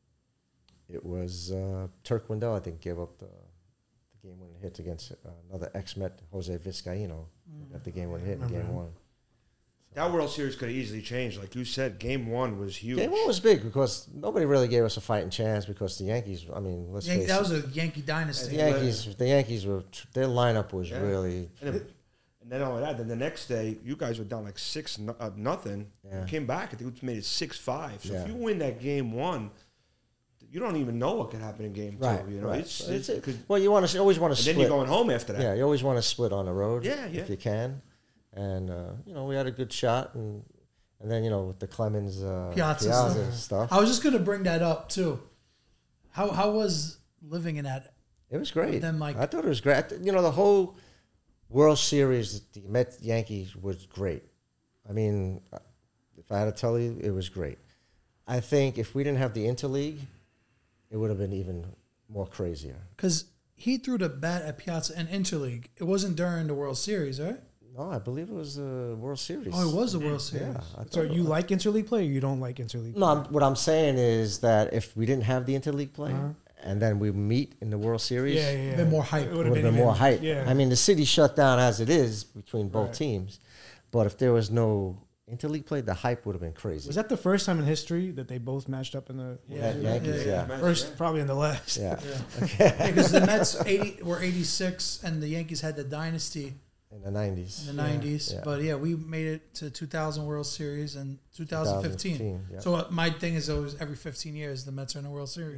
it was uh, Turk Wendell, I think, gave up the, the game-winning hit against uh, another ex-Met, Jose Vizcaino. Mm. Got the game-winning hit in game one. That World Series could have easily changed. Like you said, game one was huge. Game one was big because nobody really gave us a fighting chance because the Yankees, I mean, let's Yan- face that it. was a Yankee dynasty. The Yankees, the Yankees were, their lineup was yeah. really. And, it, and then all of that, then the next day, you guys were down like six no, uh, nothing. Yeah. You came back, I think we made it six five. So Yeah. if you win that game one, you don't even know what could happen in game right, two. You know, right. it's, it's, it's, it's well, you want to always want to and split. then you're going home after that. Yeah, you always want to split on the road. Yeah, yeah. If you can, and uh, you know, we had a good shot, and and then you know with the Clemens uh, Piazza, Piazza stuff. stuff. I was just going to bring that up too. How how was living in that? It was great. Then, like, I thought it was great. You know, the whole World Series, the Mets Yankees was great. I mean, if I had to tell you, it was great. I think if we didn't have the Interleague, it would have been even more crazier. Because he threw the bat at Piazza and Interleague. It wasn't during the World Series, right? No, I believe it was the World Series. Oh, it was the World Series. Yeah. I So thought you it- like interleague play or you don't like interleague No, play? I'm, what I'm saying is that if we didn't have the Interleague play Uh-huh. and then we meet in the World Series, Yeah, yeah, yeah. Been more hype. It it would would have been more even- hype. Yeah. I mean, the city shut down as it is between both Right. teams. But if there was no Interleague play, the hype would have been crazy. Was that the first time in history that they both matched up in the Yeah, Yan- Yankees, yeah, yeah. first, probably in the last? Yeah. Yeah. Because the Mets eighty were eighty-six and the Yankees had the dynasty In the nineties. in the nineties. Yeah. But yeah, we made it to two thousand World Series and two thousand fifteen. two thousand fifteen, yeah. So uh, my thing is always every fifteen years the Mets are in the World Series.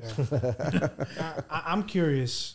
I, I'm curious.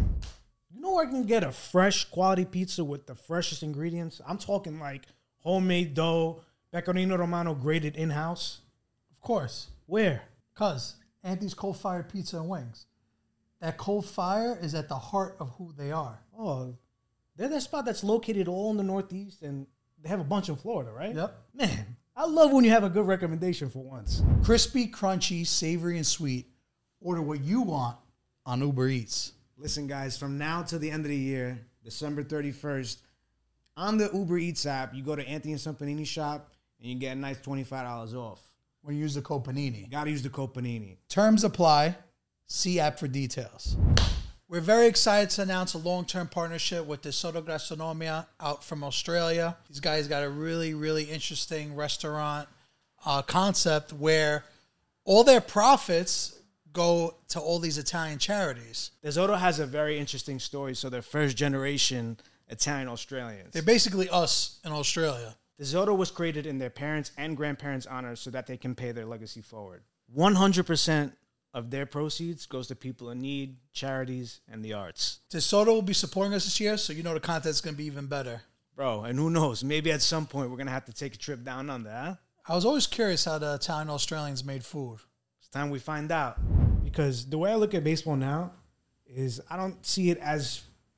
You know where I can get a fresh quality pizza with the freshest ingredients? I'm talking like homemade dough, pecorino romano grated in-house. Of course. Where? Cuz Anthony's Coal Fired Pizza and Wings. That coal fire is at the heart of who they are. Oh, they're that spot that's located all in the Northeast, and they have a bunch in Florida, right? Yep. Man, I love when you have a good recommendation for once. Crispy, crunchy, savory, and sweet. Order what you want on Uber Eats. Listen, guys, from now till the end of the year, December thirty-first, on the Uber Eats app, you go to Anthony and Son Panini shop, and you get a nice twenty-five dollars off. When you use the code Panini. You got to use the code Panini. Terms apply. See app for details. We're very excited to announce a long-term partnership with DeSoto Gastronomia out from Australia. These guys got a really, really interesting restaurant uh, concept where all their profits go to all these Italian charities. DeSoto has a very interesting story. So they're first generation Italian Australians. They're basically us in Australia. DeSoto was created in their parents' and grandparents' honor so that they can pay their legacy forward. one hundred percent of their proceeds goes to people in need, charities, and the arts. DeSoto will be supporting us this year, so you know the content's going to be even better. Bro, and who knows, maybe at some point we're going to have to take a trip down under, huh? I was always curious how the Italian Australians made food. It's time we find out. Because the way I look at baseball now is I don't see it as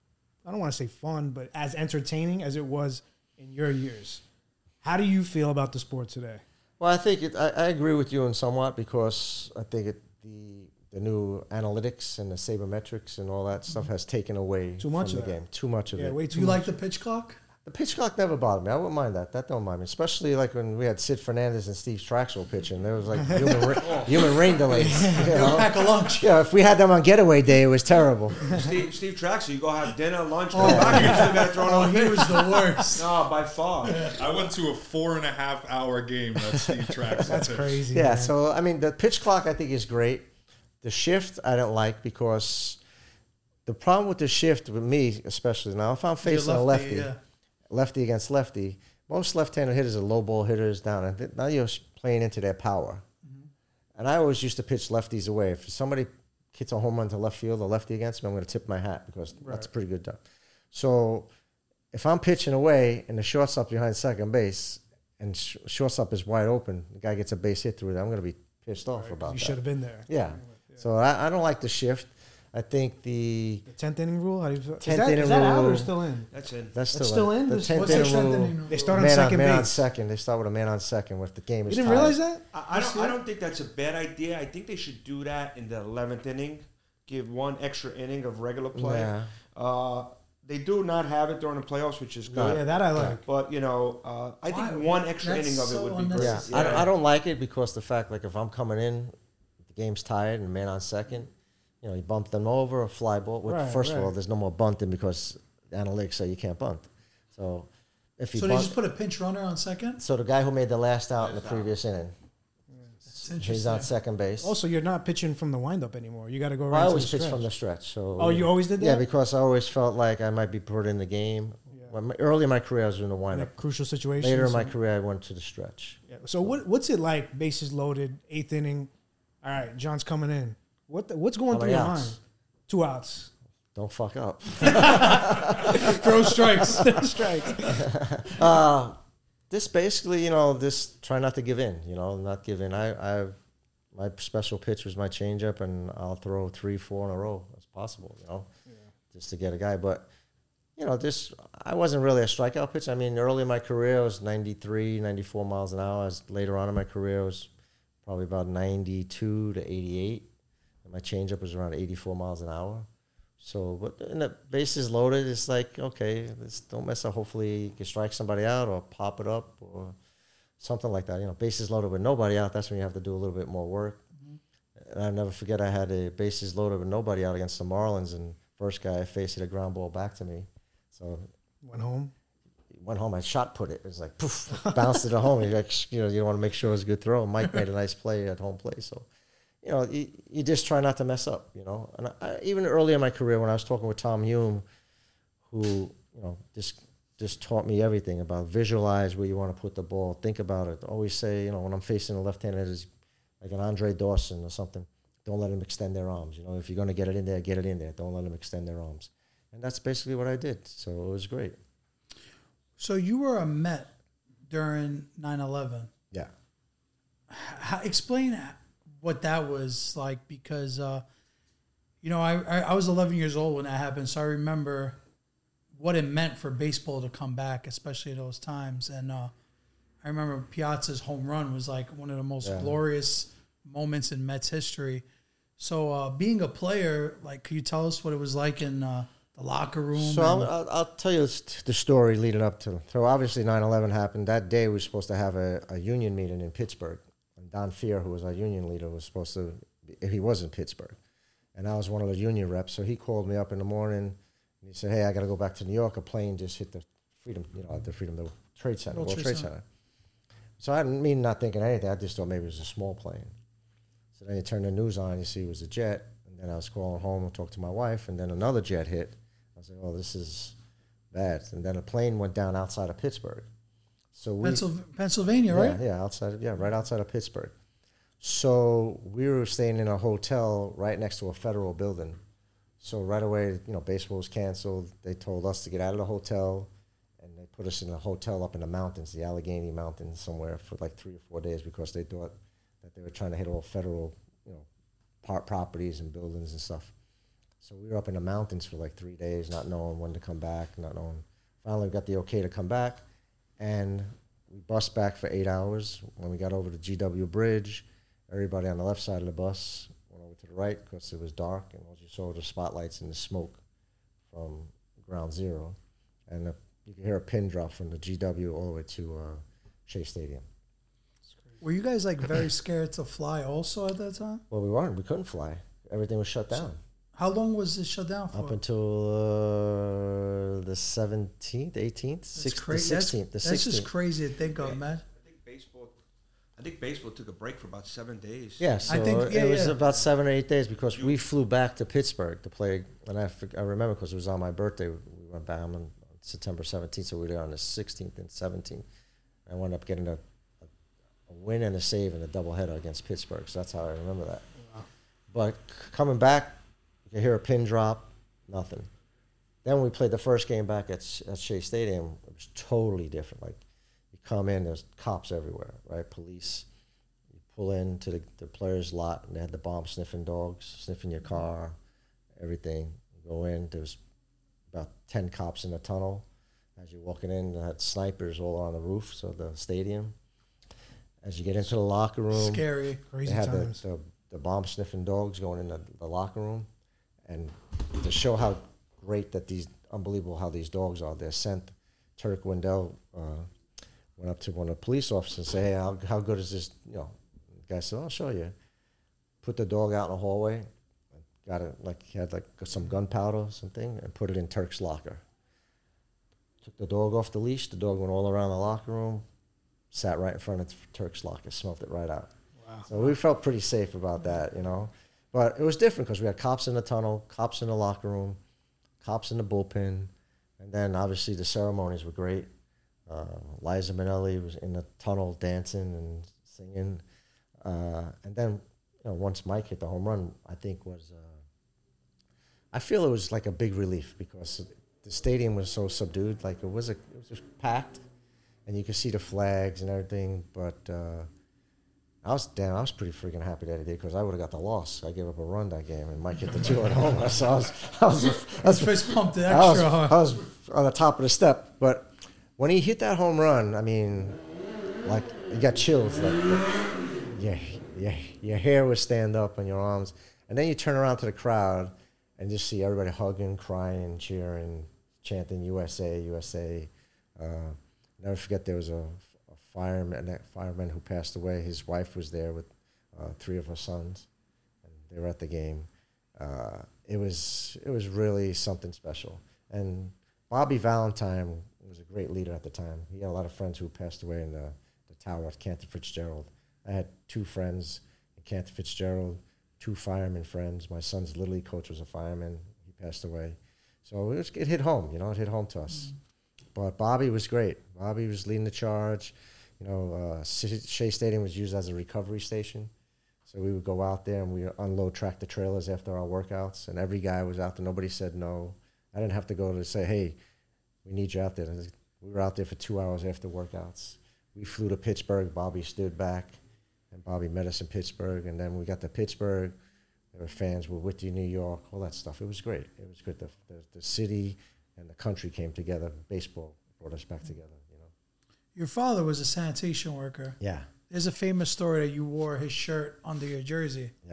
I don't want to say fun, but as entertaining as it was in your years. How do you feel about the sport today? Well, I think it, I, I agree with you in somewhat because I think it, the the new analytics and the sabermetrics and all that stuff has taken away Too much from of the that. game. Too much of Yeah, it. way Do too you much. like the pitch clock? The pitch clock never bothered me. I wouldn't mind that. That don't mind me. Especially like when we had Sid Fernandez and Steve Traxel pitching. There was like human, ra- human rain delays. You know? Pack a lunch. Yeah, if we had them on getaway day, it was terrible. Steve, Steve Traxel, you go have dinner, lunch, come back, you still got thrown Oh, on he the was the worst. No, by far. I went to a four and a half hour game that Steve Traxel That's pitched. crazy. Yeah, man. so I mean, the pitch clock I think is great. The shift I don't like because the problem with the shift with me, especially now, if I'm facing a lefty, yeah. lefty against lefty, most left-handed hitters are low ball hitters down, and th- now you're s- playing into their power. Mm-hmm. And I always used to pitch lefties away. If somebody hits a home run to left field, a lefty against me, I'm going to tip my hat because that's a pretty good job. So if I'm pitching away and the shortstop behind second base and sh- shortstop is wide open, the guy gets a base hit through it, I'm going to be pissed off about You that. should have been there. Yeah. So I, I don't like the shift. I think the The tenth inning rule. How do you feel? Is tenth that, inning is that out or rule- still in? That's it. that's still, It's still in? The This- tenth What's the inning tenth rule. inning? They start on Man on, second man on base. second. They start with a man on second. If the game You is didn't tied. realize that? I, I don't. I don't think that's a bad idea. I think they should do that in the eleventh inning. Give one extra inning of regular play. Yeah. Uh, they do not have it during the playoffs, which is No. good. Yeah, that I like. But you know, uh, I think Why? one extra That's inning of it so would be unnecessary. great. Yeah, I, don't, I don't like it because the fact, like, if I'm coming in, the game's tied, and man on second, you know, you bump them over, a fly ball. Well, Right, first of all, right. there's no more bunting because the analytics say you can't bunt. So if you So they bunt, just put a pinch runner on second? so the guy who made the last out in the previous inning, That's he's interesting. on second base. Also, you're not pitching from the windup anymore. You got to go right I to always the pitch stretch. from the stretch. So Oh, you always did Yeah, that? because I always felt like I might be put in the game. Well, my- early in my career, I was in the in a windup. crucial situation. Later in my career, I went to the stretch. Yeah. So what what's it like? Bases loaded, eighth inning. All right, John's coming in. What the, what's going How through many your outs? mind? Two outs. Don't fuck up. Throw strikes. Strikes. Uh, this basically, you know, this try not to give in, you know, not give in. I, I, my special pitch was my changeup, and I'll throw three, four in a row as possible, you know, just to get a guy. But, you know, this, I wasn't really a strikeout pitch. I mean, early in my career, I was ninety-three, ninety-four miles an hour. As later on in my career, I was probably about ninety-two to eighty-eight. And my changeup was around eighty-four miles an hour. So, but in the bases loaded, it's like, okay, let's don't mess up. Hopefully, you can strike somebody out or pop it up or something like that. You know, bases loaded with nobody out, that's when you have to do a little bit more work. Mm-hmm. And I'll never forget, I had a bases loaded with nobody out against the Marlins, and first guy I faced hit a ground ball back to me. So, Went home. went home, I shot put it. It was like, poof, bounced it at home. You're like, you know, you want to make sure it was a good throw. Mike made a nice play at home play. So, you know, you, you just try not to mess up, you know. And I, even early in my career, when I was talking with Tom Hume, who, you know, just just taught me everything about visualize where you want to put the ball, think about it. Always say, you know, when I'm facing a left-handed hitter, like an Andre Dawson or something, don't let them extend their arms. You know, if you're going to get it in there, get it in there. Don't let them extend their arms. And that's basically what I did. So it was great. So you were a Met during nine eleven. Yeah. How, explain what that was like, because, uh, you know, I, I, I was eleven years old when that happened, so I remember what it meant for baseball to come back, especially those times. And uh, I remember Piazza's home run was like one of the most Yeah. glorious moments in Mets history. So uh, being a player, like, could you tell us what it was like in uh, the locker room? So I'll, and- I'll, I'll tell you s- the story leading up to. So obviously nine eleven happened. That day we were supposed to have a, a union meeting in Pittsburgh. And Don Fear, who was our union leader, was supposed to, he was in Pittsburgh. And I was one of the union reps. So he called me up in the morning and he said, hey, I got to go back to New York. A plane just hit the Freedom, you know, the Freedom, the Trade Center, World World Trade Trade Center. Center. So I didn't mean not thinking anything. I just thought maybe it was a small plane. So then you turn the news on, you see it was a jet. And then I was calling home and talked to my wife. And then another jet hit. I was like, oh, this is bad. And then a plane went down outside of Pittsburgh. So we, Pennsylv- Pennsylvania, right? yeah, yeah, outside of, yeah, right outside of Pittsburgh. So we were staying in a hotel right next to a federal building. So right away, you know, baseball was canceled. They told us to get out of the hotel, and they put us in a hotel up in the mountains, the Allegheny Mountains, somewhere for like three or four days because they thought that they were trying to hit all federal, you know, part properties and buildings and stuff. So we were up in the mountains for like three days, not knowing when to come back, not knowing. Finally, we got the okay to come back, and we bus back for eight hours. When we got over the G W Bridge, everybody on the left side of the bus went over to the right because it was dark, and all you saw were the spotlights and the smoke from Ground Zero. And the, you could hear a pin drop from the G W all the way to uh, Shea Stadium. Were you guys like very scared to fly also at that time? Well, we weren't. We couldn't fly. Everything was shut down. How long was this shut down for? Up until uh, the seventeenth, eighteenth, That's the crazy. sixteenth. The That's, that's just sixteenth. crazy to think Yeah. of, man. I think baseball. I think baseball took a break for about seven days. Yeah, so I think- yeah, it was yeah. about seven or eight days because we flew back to Pittsburgh to play. And I, forg- I remember because it was on my birthday. We went back on September seventeenth, so we were there on the sixteenth and seventeenth. I wound up getting a, a, a win and a save in a doubleheader against Pittsburgh. So that's how I remember that. Wow. But c- coming back, you could hear a pin drop, nothing. Then when we played the first game back at, Sh- at Shea Stadium, it was totally different. Like, you come in, there's cops everywhere, right? Police. You pull into the, the players' lot, and they had the bomb sniffing dogs, sniffing your car, everything. You go in, there's about ten cops in the tunnel. As you're walking in, they had snipers all on the roofs of the stadium. As you get into the locker room, Scary. Crazy they had the, times. the, the bomb sniffing dogs going in the, the locker room. And to show how great that these, unbelievable how these dogs are, they're sent. Turk Wendell uh, went up to one of the police officers and said, hey, how, how good is this? You know, the guy said, I'll show you. Put the dog out in the hallway, got it, like he had like some gunpowder or something, and put it in Turk's locker. Took the dog off the leash, the dog went all around the locker room, sat right in front of Turk's locker, smelled it right out. Wow. So we felt pretty safe about that, you know. But it was different because we had cops in the tunnel, cops in the locker room, cops in the bullpen, and then obviously the ceremonies were great. Uh, Liza Minnelli was in the tunnel dancing and singing. Uh, and then, you know, once Mike hit the home run, I think was, uh, I feel it was like a big relief because the stadium was so subdued. Like it was a, it was just packed, and you could see the flags and everything. But uh, I was damn, I was pretty freaking happy that he did because I would have got the loss. I gave up a run that game, and Mike hit the two at home. So I was, I was, I was, Fist pumped it I was, extra hard. I was on the top of the step. But when he hit that home run, I mean, like you got chills. Like, like yeah, yeah, your hair would stand up on your arms, and then you turn around to the crowd and just see everybody hugging, crying, cheering, chanting U S A, U S A. Uh, never forget there was a, a fireman, a fireman who passed away. His wife was there with uh, three of her sons, and they were at the game. Uh, it was it was really something special. And Bobby Valentine was a great leader at the time. He had a lot of friends who passed away in the, the tower at Cantor Fitzgerald. I had two friends in Cantor Fitzgerald, two fireman friends. My son's Little League coach was a fireman. He passed away. So it, was, it hit home, you know, it hit home to us. Mm. But Bobby was great. Bobby was leading the charge. You know, uh, Shea Stadium was used as a recovery station. So we would go out there and we would unload tractor trailers after our workouts. And every guy was out there. Nobody said no. I didn't have to go to say, hey, we need you out there. We were out there for two hours after workouts. We flew to Pittsburgh. Bobby stood back. And Bobby met us in Pittsburgh, and then we got to Pittsburgh. There were fans. We're with you, New York, all that stuff. It was great. It was good. The, the, the city and the country came together. Baseball brought us back together. You know. Your father was a sanitation worker. Yeah. There's a famous story that you wore his shirt under your jersey. Yeah.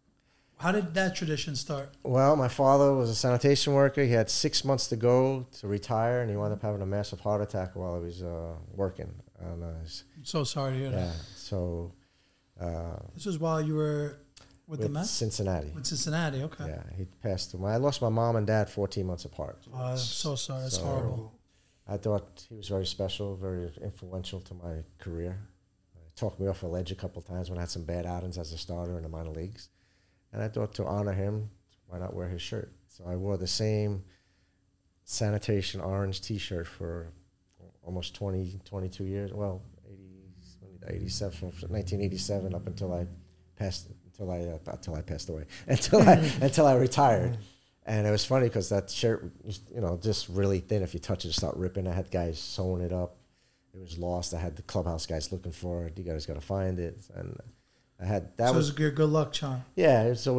How did that tradition start? Well, my father was a sanitation worker. He had six months to go to retire, and he wound up having a massive heart attack while he was uh, working. And, uh, his, I'm so sorry to hear yeah. that. So. Uh, This was while you were with, with the Mets? Cincinnati. With Cincinnati, okay. Yeah, he passed away. I lost my mom and dad fourteen months apart. Oh, I'm so sorry. That's So, horrible. I thought he was very special, very influential to my career. He talked me off a ledge a couple of times when I had some bad outings as a starter in the minor leagues. And I thought to honor him, why not wear his shirt? So I wore the same sanitation orange T-shirt for almost twenty, twenty-two years. Well, eighty-seven, from nineteen eighty-seven up until I passed, until I uh, until I passed away, until I until I retired. And it was funny because that shirt was, you know, just really thin. If you touch it, it start ripping. I had guys sewing it up. It was lost. I had the clubhouse guys looking for it. You guys got to find it. And I had that so was it was good, good luck, John. yeah. It's always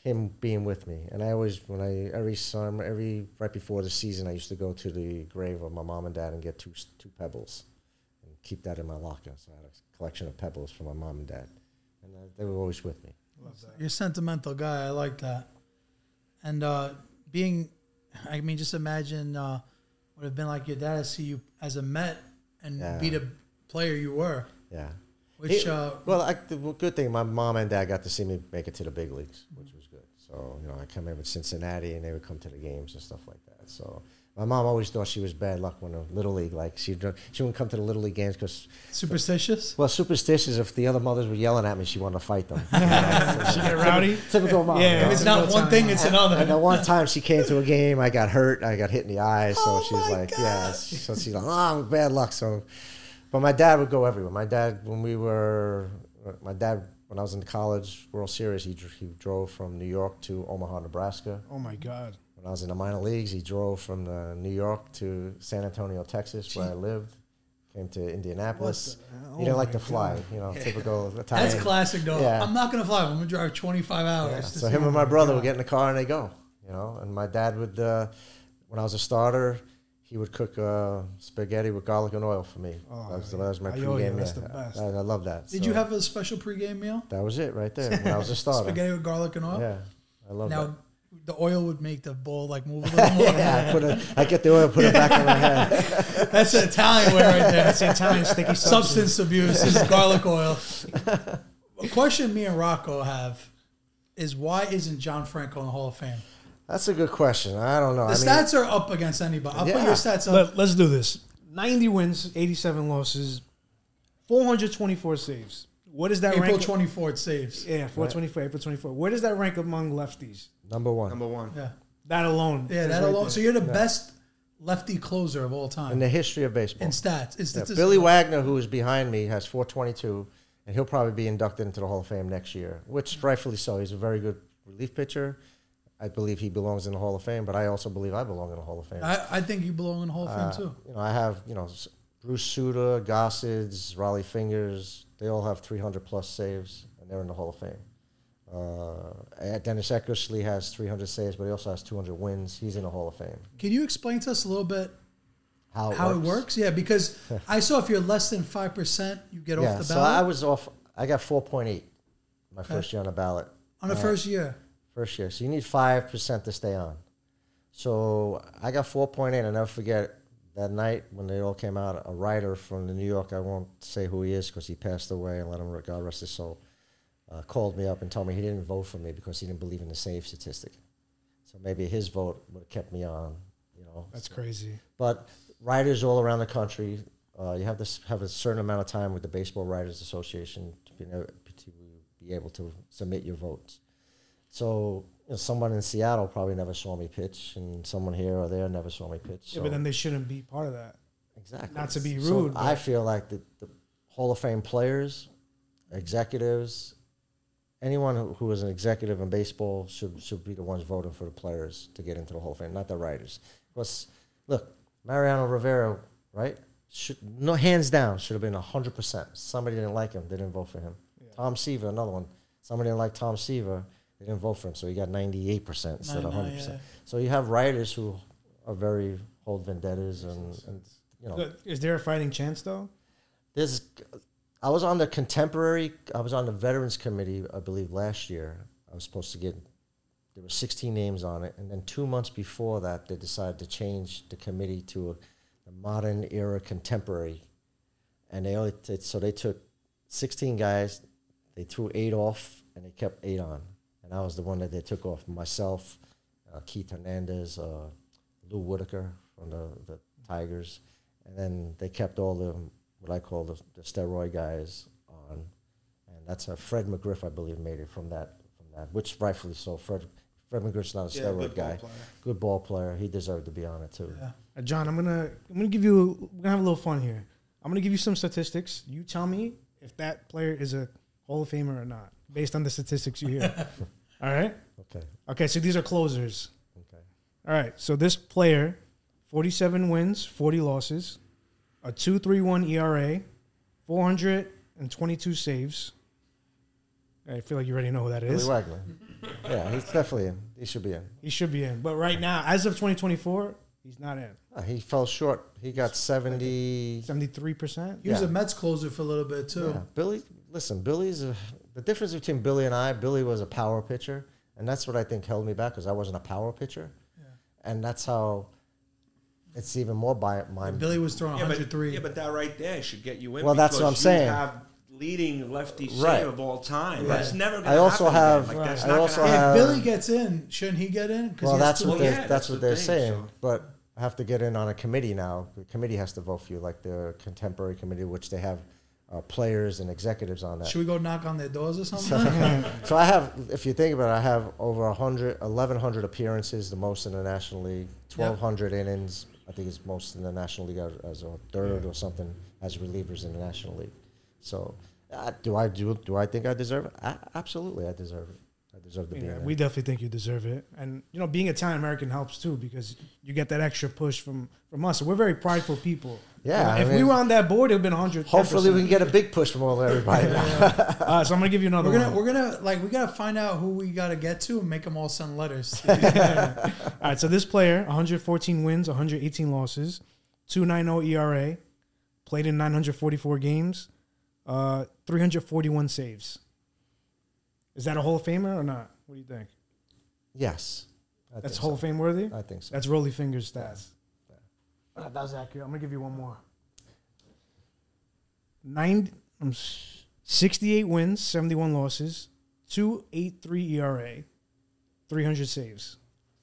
him being with me. And I always, when I every summer, every right before the season, I used to go to the grave of my mom and dad and get two two pebbles, and keep that in my locker. So I had a collection of pebbles for my mom and dad, and uh, they were always with me. You're a sentimental guy. I like that. And uh, being, I mean, just imagine uh, would have been like your dad to see you as a Met and Yeah. be the player you were. Yeah. Which He- uh, well, I, the good thing, my mom and dad got to see me make it to the big leagues, which was good. So, you know, I come in with Cincinnati, and they would come to the games and stuff like that. So, my mom always thought she was bad luck when the Little League, like, she, she wouldn't come to the Little League games because, superstitious. well, superstitious, if the other mothers were yelling at me, she wanted to fight them. She get rowdy. Typical mom. Yeah, you know? If it's not one thing, it's another. And the one time she came to a game, I got hurt. I got hit in the eye. So Oh she's my like, God. yeah. So she's like, oh, bad luck. So, but my dad would go everywhere. My dad, when we were, my dad, when I was in college World Series, he dr- he drove from New York to Omaha, Nebraska. Oh my God. When I was in the minor leagues, he drove from uh, New York to San Antonio, Texas, where I lived. Came to Indianapolis. What the hell? He didn't Oh like my to fly. God. You know, typical Italian. That's classic, though. Yeah. I'm not gonna fly. I'm gonna drive twenty-five hours. Yeah. to So see him you. and my brother would get in the car and they go, you know. And my dad would, uh, when I was a starter, he would cook uh, spaghetti with garlic and oil for me. Oh, that, was, that was my aioli, pregame. that's yeah. the best. I, I love that. Did So you have a special pregame meal? That was it right there. When I was a starter. Spaghetti with garlic and oil. Yeah, I love Now, that. the oil would make the bowl like move a little more. Yeah, I put a, I get the oil, put it back on my head. That's an Italian way right there. That's Italian sticky substance. Substance abuse is garlic oil. A question me and Rocco have is why isn't John Franco in the Hall of Fame? That's a good question. I don't know. The I mean, stats are up against anybody. I'll put Yeah. your stats up. Let, let's do this. ninety wins, eighty-seven losses, four hundred twenty-four saves. What is that April rank? twenty-fourth saves. Yeah, four twenty-four, April twenty-fourth. Where does that rank among lefties? number one. Number one. Yeah. That alone. Yeah, is that right alone. there. So you're the best lefty closer of all time in the history of baseball. in stats. In Yeah, statistics. Billy Wagner, who is behind me, has four twenty-two, and he'll probably be inducted into the Hall of Fame next year, which rightfully so. He's a very good relief pitcher. I believe he belongs in the Hall of Fame, but I also believe I belong in the Hall of Fame. I, I think you belong in the Hall of Fame Uh, too. You know, I have, you know, S- Bruce Sutter, Gossids, Raleigh Fingers. They all have three hundred plus saves, and they're in the Hall of Fame. Uh, Dennis Eckersley has three hundred saves, but he also has two hundred wins. He's in the Hall of Fame. Can you explain to us a little bit How it how works? it works? Yeah, because I saw if you're less than five percent, you get Yeah, off the so ballot I was off. I got four point eight my Okay. first year on the ballot. on the Uh, first year. First year. So you need five percent to stay on. So I got four point eight. I'll never forget that night when they all came out. A writer from the New York, I won't say who he is because he passed away and let him, God rest his soul, uh, called me up and told me he didn't vote for me because he didn't believe in the save statistic. So maybe his vote would have kept me on, you know. That's crazy. But writers all around the country, uh, you have to s- have a certain amount of time with the Baseball Writers Association to be, able- to be able to submit your votes. So you know, someone in Seattle probably never saw me pitch, and someone here or there never saw me pitch. Yeah, So but then they shouldn't be part of that. exactly. not to be So rude, I but- feel like the, the Hall of Fame players, executives, anyone who, who is an executive in baseball should should be the ones voting for the players to get into the Hall of Fame, not the writers. Because look, Mariano Rivera, right? Should, no hands down, should have been a hundred percent. Somebody didn't like him, they didn't vote for him. Tom Seaver, another one. Somebody didn't like Tom Seaver, they didn't vote for him, so he got ninety-eight percent instead of Nine, nine, hundred percent. yeah. So you have writers who are very hold vendettas and, and you know. Good. Is there a fighting chance though? There's, I was on the contemporary, I was on the Veterans Committee, I believe, last year. I was supposed to get, there were sixteen names on it, and then two months before that, they decided to change the committee to a, a modern era contemporary. And they only, t- so they took sixteen guys, they threw eight off, and they kept eight on. And I was the one that they took off. Myself, uh, Keith Hernandez, uh, Lou Whitaker from the, the Tigers. And then they kept all the, what I call the, the steroid guys on. And that's a Fred McGriff, I believe, made it from that, from that, which rightfully so. Fred Fred McGriff's not a Yeah, steroid good ball guy. player. Good ball player. He deserved to be on it, too. Yeah. Uh, John, I'm gonna I'm gonna give you we're gonna have a little fun here. I'm gonna give you some statistics. You tell me if that player is a Hall of Famer or not, based on the statistics you hear. All right? Okay. Okay, so these are closers. Okay. All right. So this player, forty-seven wins, forty losses, a two point three one E R A, four hundred twenty-two saves, I feel like you already know who that Billy is. Wagner. Yeah, he's definitely in. He should be in. He should be in. But right now, as of twenty twenty-four, he's not in. Uh, he fell short. He got seventy. seventy-three percent? He was Yeah. a Mets closer for a little bit too. Yeah, Billy. Listen, Billy's a, the difference between Billy and I. Billy was a power pitcher, and that's what I think held me back because I wasn't a power pitcher, Yeah. and that's how. It's even more by my. Billy was throwing Yeah, one hundred but, three. yeah, but that right there should get you in. Well, that's what I'm because saying. You have leading lefty save Right. of all time. Right. That's never. Gonna I also happen have- again. Like, that's I not also gonna if have- happen. Billy gets in, shouldn't he get in? 'Cause Well, he has that's two- what Well, they yeah, that's, that's what the they're thing, saying. so- But I have to get in on a committee now. The committee has to vote for you, like the contemporary committee, which they have uh, players and executives on that. Should we go knock on their doors or something? So I have, if you think about it, I have over one hundred, eleven hundred appearances, the most in the National League, twelve hundred innings. I think it's most in the National League as, as a third or something as relievers in the National League. So uh, do I do do I think I deserve it? I, absolutely, I deserve it. I deserve to be Yeah, in there. we definitely think you deserve it. And, you know, being Italian American helps too because you get that extra push from, from us. So we're very prideful people. Yeah, You know, I if we mean- were on that board, it would have been one hundred. Hopefully we can get a big push from all everybody. Uh, so I'm going to give you another We're gonna one. we're gonna like we gotta find out who we gotta get to and make them all send letters. All right, so this player, one hundred fourteen wins, one hundred eighteen losses, two point nine oh E R A, played in nine hundred forty-four games, uh, three hundred forty-one saves. Is that a Hall of Famer or not? What do you think? Yes. I That's think Hall so. of Fame worthy? I think so. That's Rolly Fingers stats. Uh, that was accurate. I'm going to give you one more. Nine, um, s- sixty-eight wins, seventy-one losses, two point eight three E R A, three hundred saves.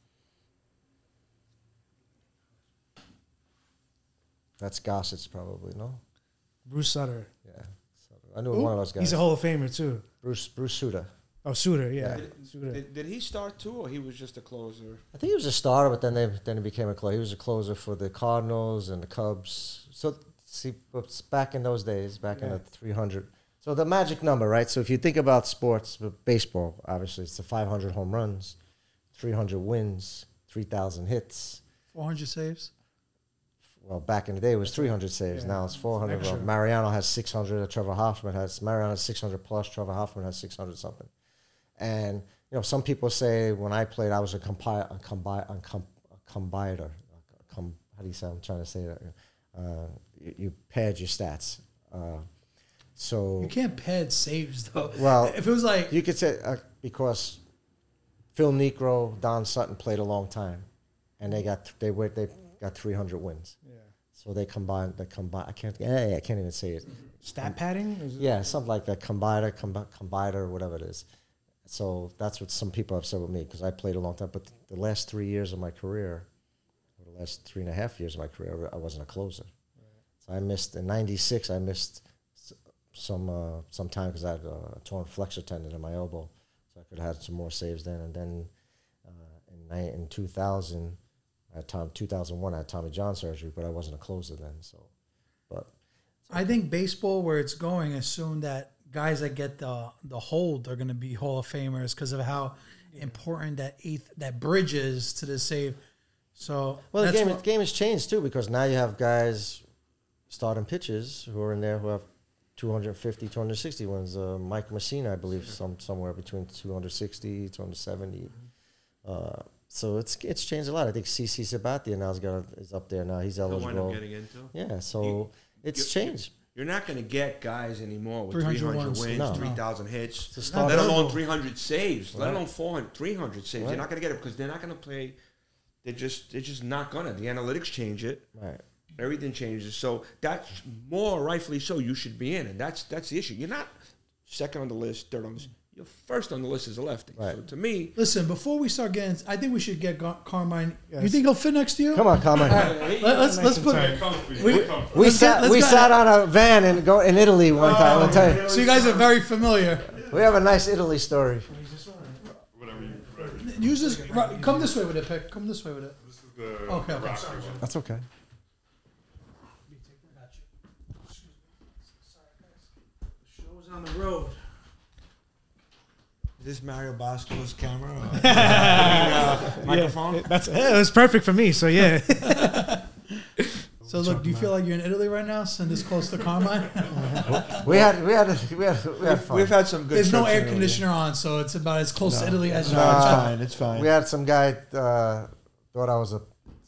That's Gossett probably, no? Bruce Sutter. Yeah. So I knew one of those guys. He's a Hall of Famer, too. Bruce Bruce Sutter. Oh, Suter, yeah. Yeah. Suter. Did, did he start too, or he was just a closer? I think he was a starter, but then they then he became a closer. He was a closer for the Cardinals and the Cubs. So see, it's back in those days, back in Yeah. the three hundred. So the magic number, right? So if you think about sports, but baseball, obviously it's the five hundred home runs, three hundred wins, three thousand hits. Four hundred saves. Well, back in the day it was three hundred saves. Yeah. Now it's four hundred. Well, Mariano has six hundred. Trevor Hoffman has Mariano has six hundred plus. Trevor Hoffman has six hundred something. And you know, some people say when I played, I was a compi a combi a, com, a combiner. A com, how do you say? I'm trying to say that. Uh, you, you pad your stats. Uh, so You can't pad saves though. Well, if it was like you could say uh, because Phil Necro, Don Sutton played a long time, and they got they were they got three hundred wins. Yeah. So they combined. They combine. I can't. Hey, I can't even say it. Stat padding? Is it- Yeah, something like that. Combiner, combi- combiner, or whatever it is. So that's what some people have said with me because I played a long time. But the last three years of my career, or the last three and a half years of my career, I wasn't a closer. So I missed in ninety-six. I missed s- some uh, some time because I had a torn flexor tendon in my elbow, so I could have had some more saves then. And then uh, in ni- in two thousand, I had Tom two thousand one. I had Tommy John surgery, but I wasn't a closer then. So, but I think baseball, where it's going, is soon that guys that get the the hold are going to be Hall of Famers because of how important that eighth that bridge is to the save. So well, the that's game what- the game has changed too because now you have guys starting pitchers who are in there who have two fifty, two sixty wins. Uh, Mike Messina, I believe, some somewhere between two sixty, two seventy. Uh, so it's it's changed a lot. I think C C Sabathia now is, got, is up there now. He's He'll wind eligible. up getting into. Yeah, so You- it's you- changed. You're not going to get guys anymore with three hundred three hundred wins. wins, No. three thousand hits, It's a start let alone level. three hundred saves, let Right. alone four hundred, three hundred saves. Right. You're not going to get it because they're not going to play. They're just they're just not going to. The analytics change it. Right. Everything changes. So that's more rightfully so. You should be in, and that's that's the issue. You're not second on the list, third on the list. You're first on the list as a lefty. Right. So to me, Listen, before we start getting, I think we should get Gar- Carmine. You Yes. think he'll fit next to you? Come on, come on. Let, us let's put. Comfy, We- comfy. We Let's sat get- let's we get- sat on a van and go in Italy one time. I'll tell you. So you guys are very familiar. We have a nice Italy story. Whatever you prefer. Use this. right, Come this way with it, pick. Come this way with it. This is the Okay, okay. rocker one. That's okay. Show's on the road. is this Mario Bosco's camera? Microphone? That's yeah, it was perfect for me, so yeah. So look, do you feel like you're in Italy right now, since this close to Carmine? We had we had we had we had fun. We've had some good. There's no trips air in Italy. conditioner on, so it's about as close to Italy as you No, can. it's Uh, fine. It's fine. We had some guy uh, thought I was a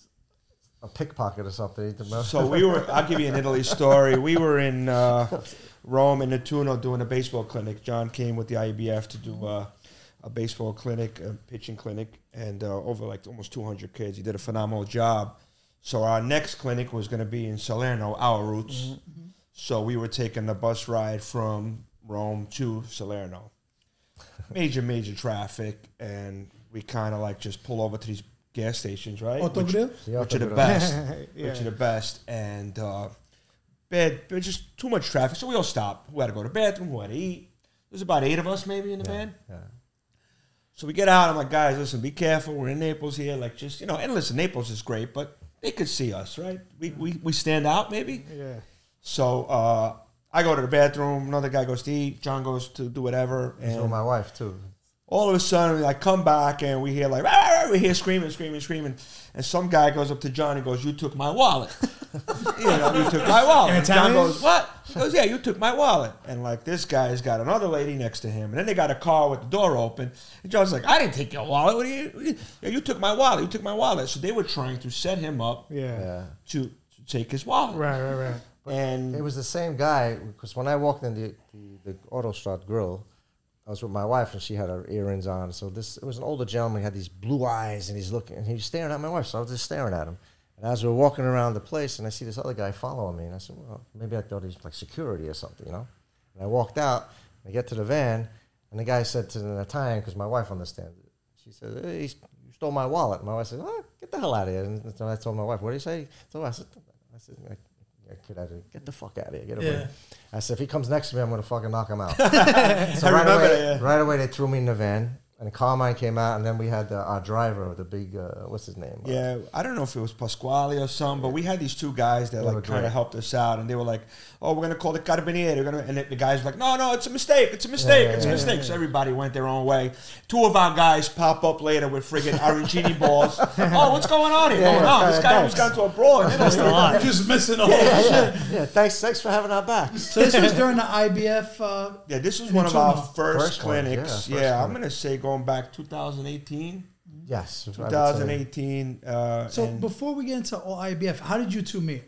a pickpocket or something. So we were. I'll give you an Italy story. We were in uh, Rome in Nettuno doing a baseball clinic. John came with the I A B F to do uh, a baseball clinic, a pitching clinic, and uh, over like almost two hundred kids. He did a phenomenal job. So our next clinic was going to be in Salerno, our roots. Mm-hmm. So we were taking the bus ride from Rome to Salerno. Major, major traffic, and we kind of like just pull over to these gas stations, right? Autogrill? Yeah, which are the Autogrill. best, Yeah. which are the best, and uh, bad, but just too much traffic. So we all stopped. Who had to go to the bathroom? Who had to eat? There's about eight of us maybe in the van. Yeah. So we get out. I'm like, guys, listen, be careful. We're in Naples here. Like, just you know, and listen, Naples is great, but they could see us, right? We we we stand out maybe. Yeah. So uh, I go to the bathroom. Another guy goes to eat. John goes to do whatever. So And my wife too. all of a sudden, I come back and we hear like, "Rah, rah, rah," we hear screaming, screaming, screaming, and some guy goes up to John and goes, "You took my wallet." You know, you took my wallet. In And John Italian? goes, "What?" He goes, "Yeah, you took my wallet." And like this guy's got another lady next to him, and then they got a car with the door open. And John's like, "I didn't take your wallet. What are you? What are you? Yeah, you took my wallet. You took my wallet." So they were trying to set him up Yeah. Yeah. to, to take his wallet. Right, right, right. And It was the same guy because when I walked in the the, the Autostrad grill, I was with my wife and she had her earrings on. So this it was an older gentleman. He had these blue eyes and he's looking and he was staring at my wife. So I was just staring at him. And as we were walking around the place, and I see this other guy following me, and I said, "Well, maybe I thought he's like security or something, you know." And I walked out. I get to the van, and the guy said to the Italian, because my wife understands it. She said, "Hey, he's, you stole my wallet." And my wife said, "Oh, get the hell out of here!" And so I told my wife, "What did he say?" So I said, "I said." Yeah, kid, I did. Get the fuck out of here. Get away. Yeah. I said, if he comes next to me, I'm going to fucking knock him out. so I right remember away, that, yeah. right away, they threw me in the van. And Carmine came out, and then we had the, our driver, the big, uh, what's his name? yeah, I don't know if it was Pasquale or something, but we had these two guys that They were like kind great. of helped us out, and they were like, "Oh, we're gonna call the Carabinieri." We're gonna, and the guys were like, "No, no, it's a mistake. It's a mistake. yeah, it's yeah, a mistake." yeah, So everybody went their own way. Two of our guys pop up later with friggin' arancini balls. Oh, what's going on here? Yeah, going yeah, on? This yeah, guy almost got thanks. into a brawl. in Italy. You're just missing all Yeah, the yeah, shit. yeah. yeah, thanks, thanks for having our backs. So this was during the I B F. Uh, Yeah, this was And one of two our more. first, First ones, clinics. yeah, first Yeah, I'm one. gonna say going back two thousand eighteen. Yes. I would say. twenty eighteen. Uh, so and- before we get into all I B F, how did you two meet?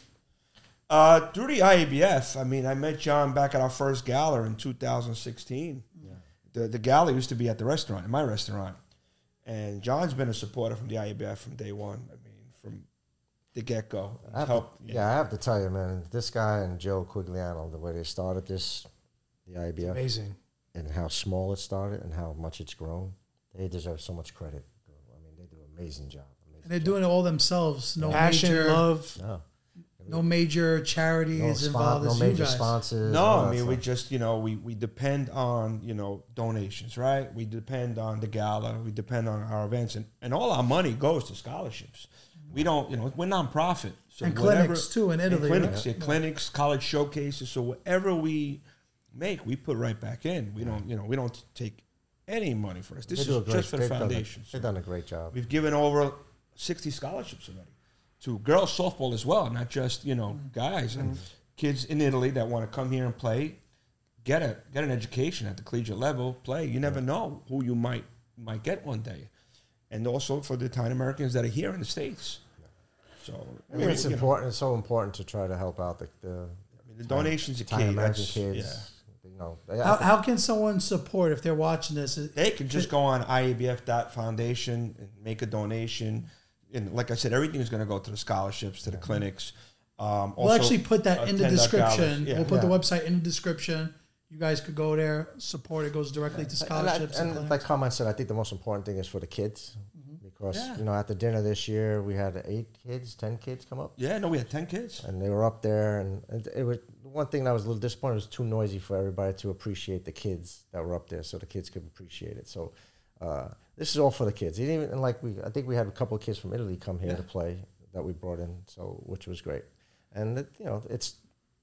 Uh, through the I A B F, I mean, I met John back at our first gala in two thousand sixteen. Yeah. The the gala used to be at the restaurant, in my restaurant. And John's been a supporter from the I A B F from day one. I mean, from the get-go. I have Help, to, yeah, I have to tell you, man, this guy and Joe Quigliano, the way they started this, the I A B F, Amazing. and how small it started and how much it's grown, they deserve so much credit. I mean, they do an amazing job. Amazing And they're doing it all themselves. No Passion, major, love. job. no major charities No, spon- involved. no It's you major guys. sponsors. No, all I that mean, we stuff. just, you know, we, we depend on, you know, donations, right? We depend on the gala. We depend on our events. And, and all our money goes to scholarships. We don't, you know, we're nonprofit. So And whatever- clinics, too, in and Italy, clinics, right? yeah, clinics, college showcases. So whatever we make, we put right back in. We don't, you know, we don't take any money for us. This They do a is great- just for the they've done a- foundation. They've done a great job. We've given over sixty scholarships already to girls softball as well, not just, you know, guys and kids in Italy that want to come here and play, get a get an education at the collegiate level, play. You never know who you might might get one day. And also for the Italian Americans that are here in the States. So I mean, it's you know, important. It's so important to try to help out the the, I mean, the donations are key. Italian American That's- kids. yeah. You know, How, how can someone support if they're watching this? They can just go on I A B F dot foundation and make a donation. And like I said, everything is going to go to the scholarships, to the clinics. Um, We'll also, actually put that uh, in the ten dollars. description. Yeah. We'll put the Yeah. website in the description. You guys could go there, support it. Goes directly to And, I, scholarships. and and clinics. like Carmine said, I think the most important thing is for the kids because Yeah. you know at the dinner this year we had eight kids, ten kids come up, Yeah, no, we had ten kids. and they were up there, and, and it was one thing that was a little disappointing. It was too noisy for everybody to appreciate the kids that were up there, so the kids could appreciate it. So uh, this is all for the kids. And even and like we, I think we had a couple of kids from Italy come here Yeah. to play that we brought in, so which was great. And it, you know, it's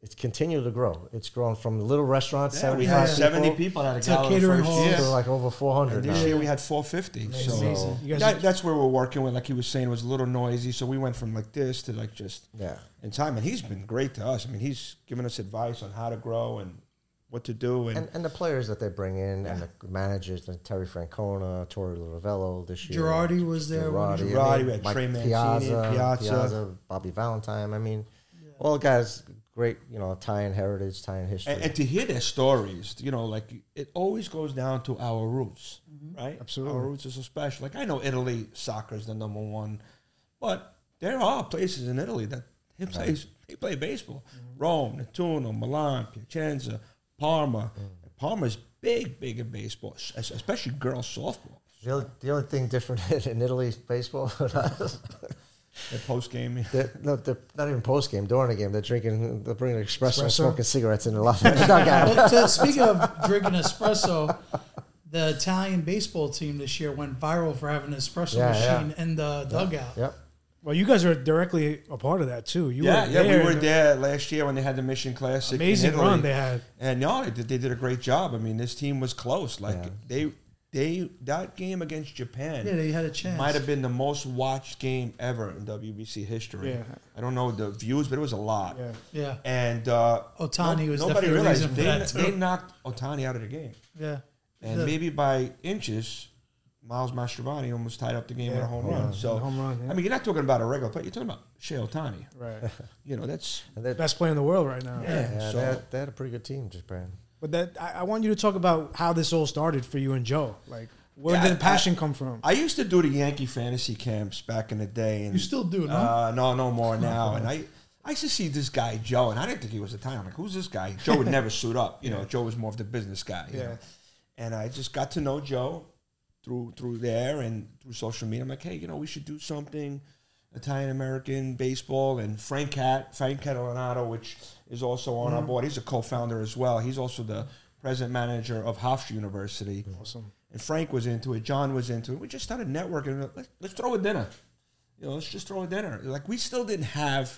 it's continued to grow. It's grown from little restaurants, Yeah, we seventy-five had seventy people, people at a To gala the catering first halls. year. to like over four hundred And this now. year we had four fifty. So Amazing. You guys that, that's where we're working with. Like he was saying, it was a little noisy. So we went from like this to like just Yeah. in time. And he's been great to us. I mean, he's given us advice on how to grow and what to do. And, And, and the players that they bring in, and the managers, and Terry Francona, Torrey Ravello this year. Girardi was there. when- Girardi, Girardi, I mean, we had Mike Trey Mancini, Piazza, Piazza. Piazza, Bobby Valentine. I mean, all guys, great, you know, Italian heritage, Italian history. and, and to hear their stories, you know, like it always goes down to our roots, right? Absolutely. Our roots are so special. Like I know Italy, soccer is the number one, but there are places in Italy that they play, they play baseball. Rome, Nettuno, Milan, Piacenza, Parma. Parma's big, big in baseball, es- especially girls softball. the, only, the only thing different in Italy baseball, Their post game. they're, no, they're not even post game, during the game, they're drinking, they're bringing espresso, and Espresso? smoking cigarettes in the locker dugout. Well, to, speaking of drinking espresso, the Italian baseball team this year went viral for having an espresso Yeah, machine in the dugout. Yep. Well, you guys are directly a part of that too. You Yeah, were yeah, there we were in the there last year when they had the Mission Classic. in Amazing Italy. run they had. And no, they did, they did a great job. I mean, this team was close. Like Yeah. they, they that game against Japan Yeah, they had a chance. might have been the most watched game ever in W B C history. Yeah. I don't know the views, but it was a lot. Yeah. Yeah, And uh, Ohtani was nobody definitely a realized reason for they, that, too. they knocked Otani out of the game, yeah. and The- maybe by inches. Miles Mastrobuoni almost tied up the game with a home run. So, home run, yeah. I mean, you're not talking about a regular player. You're talking about Shohei Ohtani. Right. You know, that's And they, Best player in the world right now. yeah. yeah, so they, had, they had a pretty good team, Japan. But that I, I want you to talk about how this all started for you and Joe. Like, where Yeah, did I- the passion come from? I used to do the Yankee fantasy camps back in the day. And, You still do, no? Uh, no, no more now. And I, I used to see this guy, Joe, and I didn't think he was Italian. I'm like, who's this guy? Joe would never suit up. You know, Joe was more of the business guy. You Yeah. know? And I just got to know Joe through through there and through social media. I'm like, hey, you know, we should do something Italian-American baseball. And Frank Cat, Frank Catalanato, which is also on our board. He's a co-founder as well. He's also the president manager of Hofstra University. Awesome. And Frank was into it. John was into it. We just started networking. Let's, let's throw a dinner. You know, let's just throw a dinner. Like, we still didn't have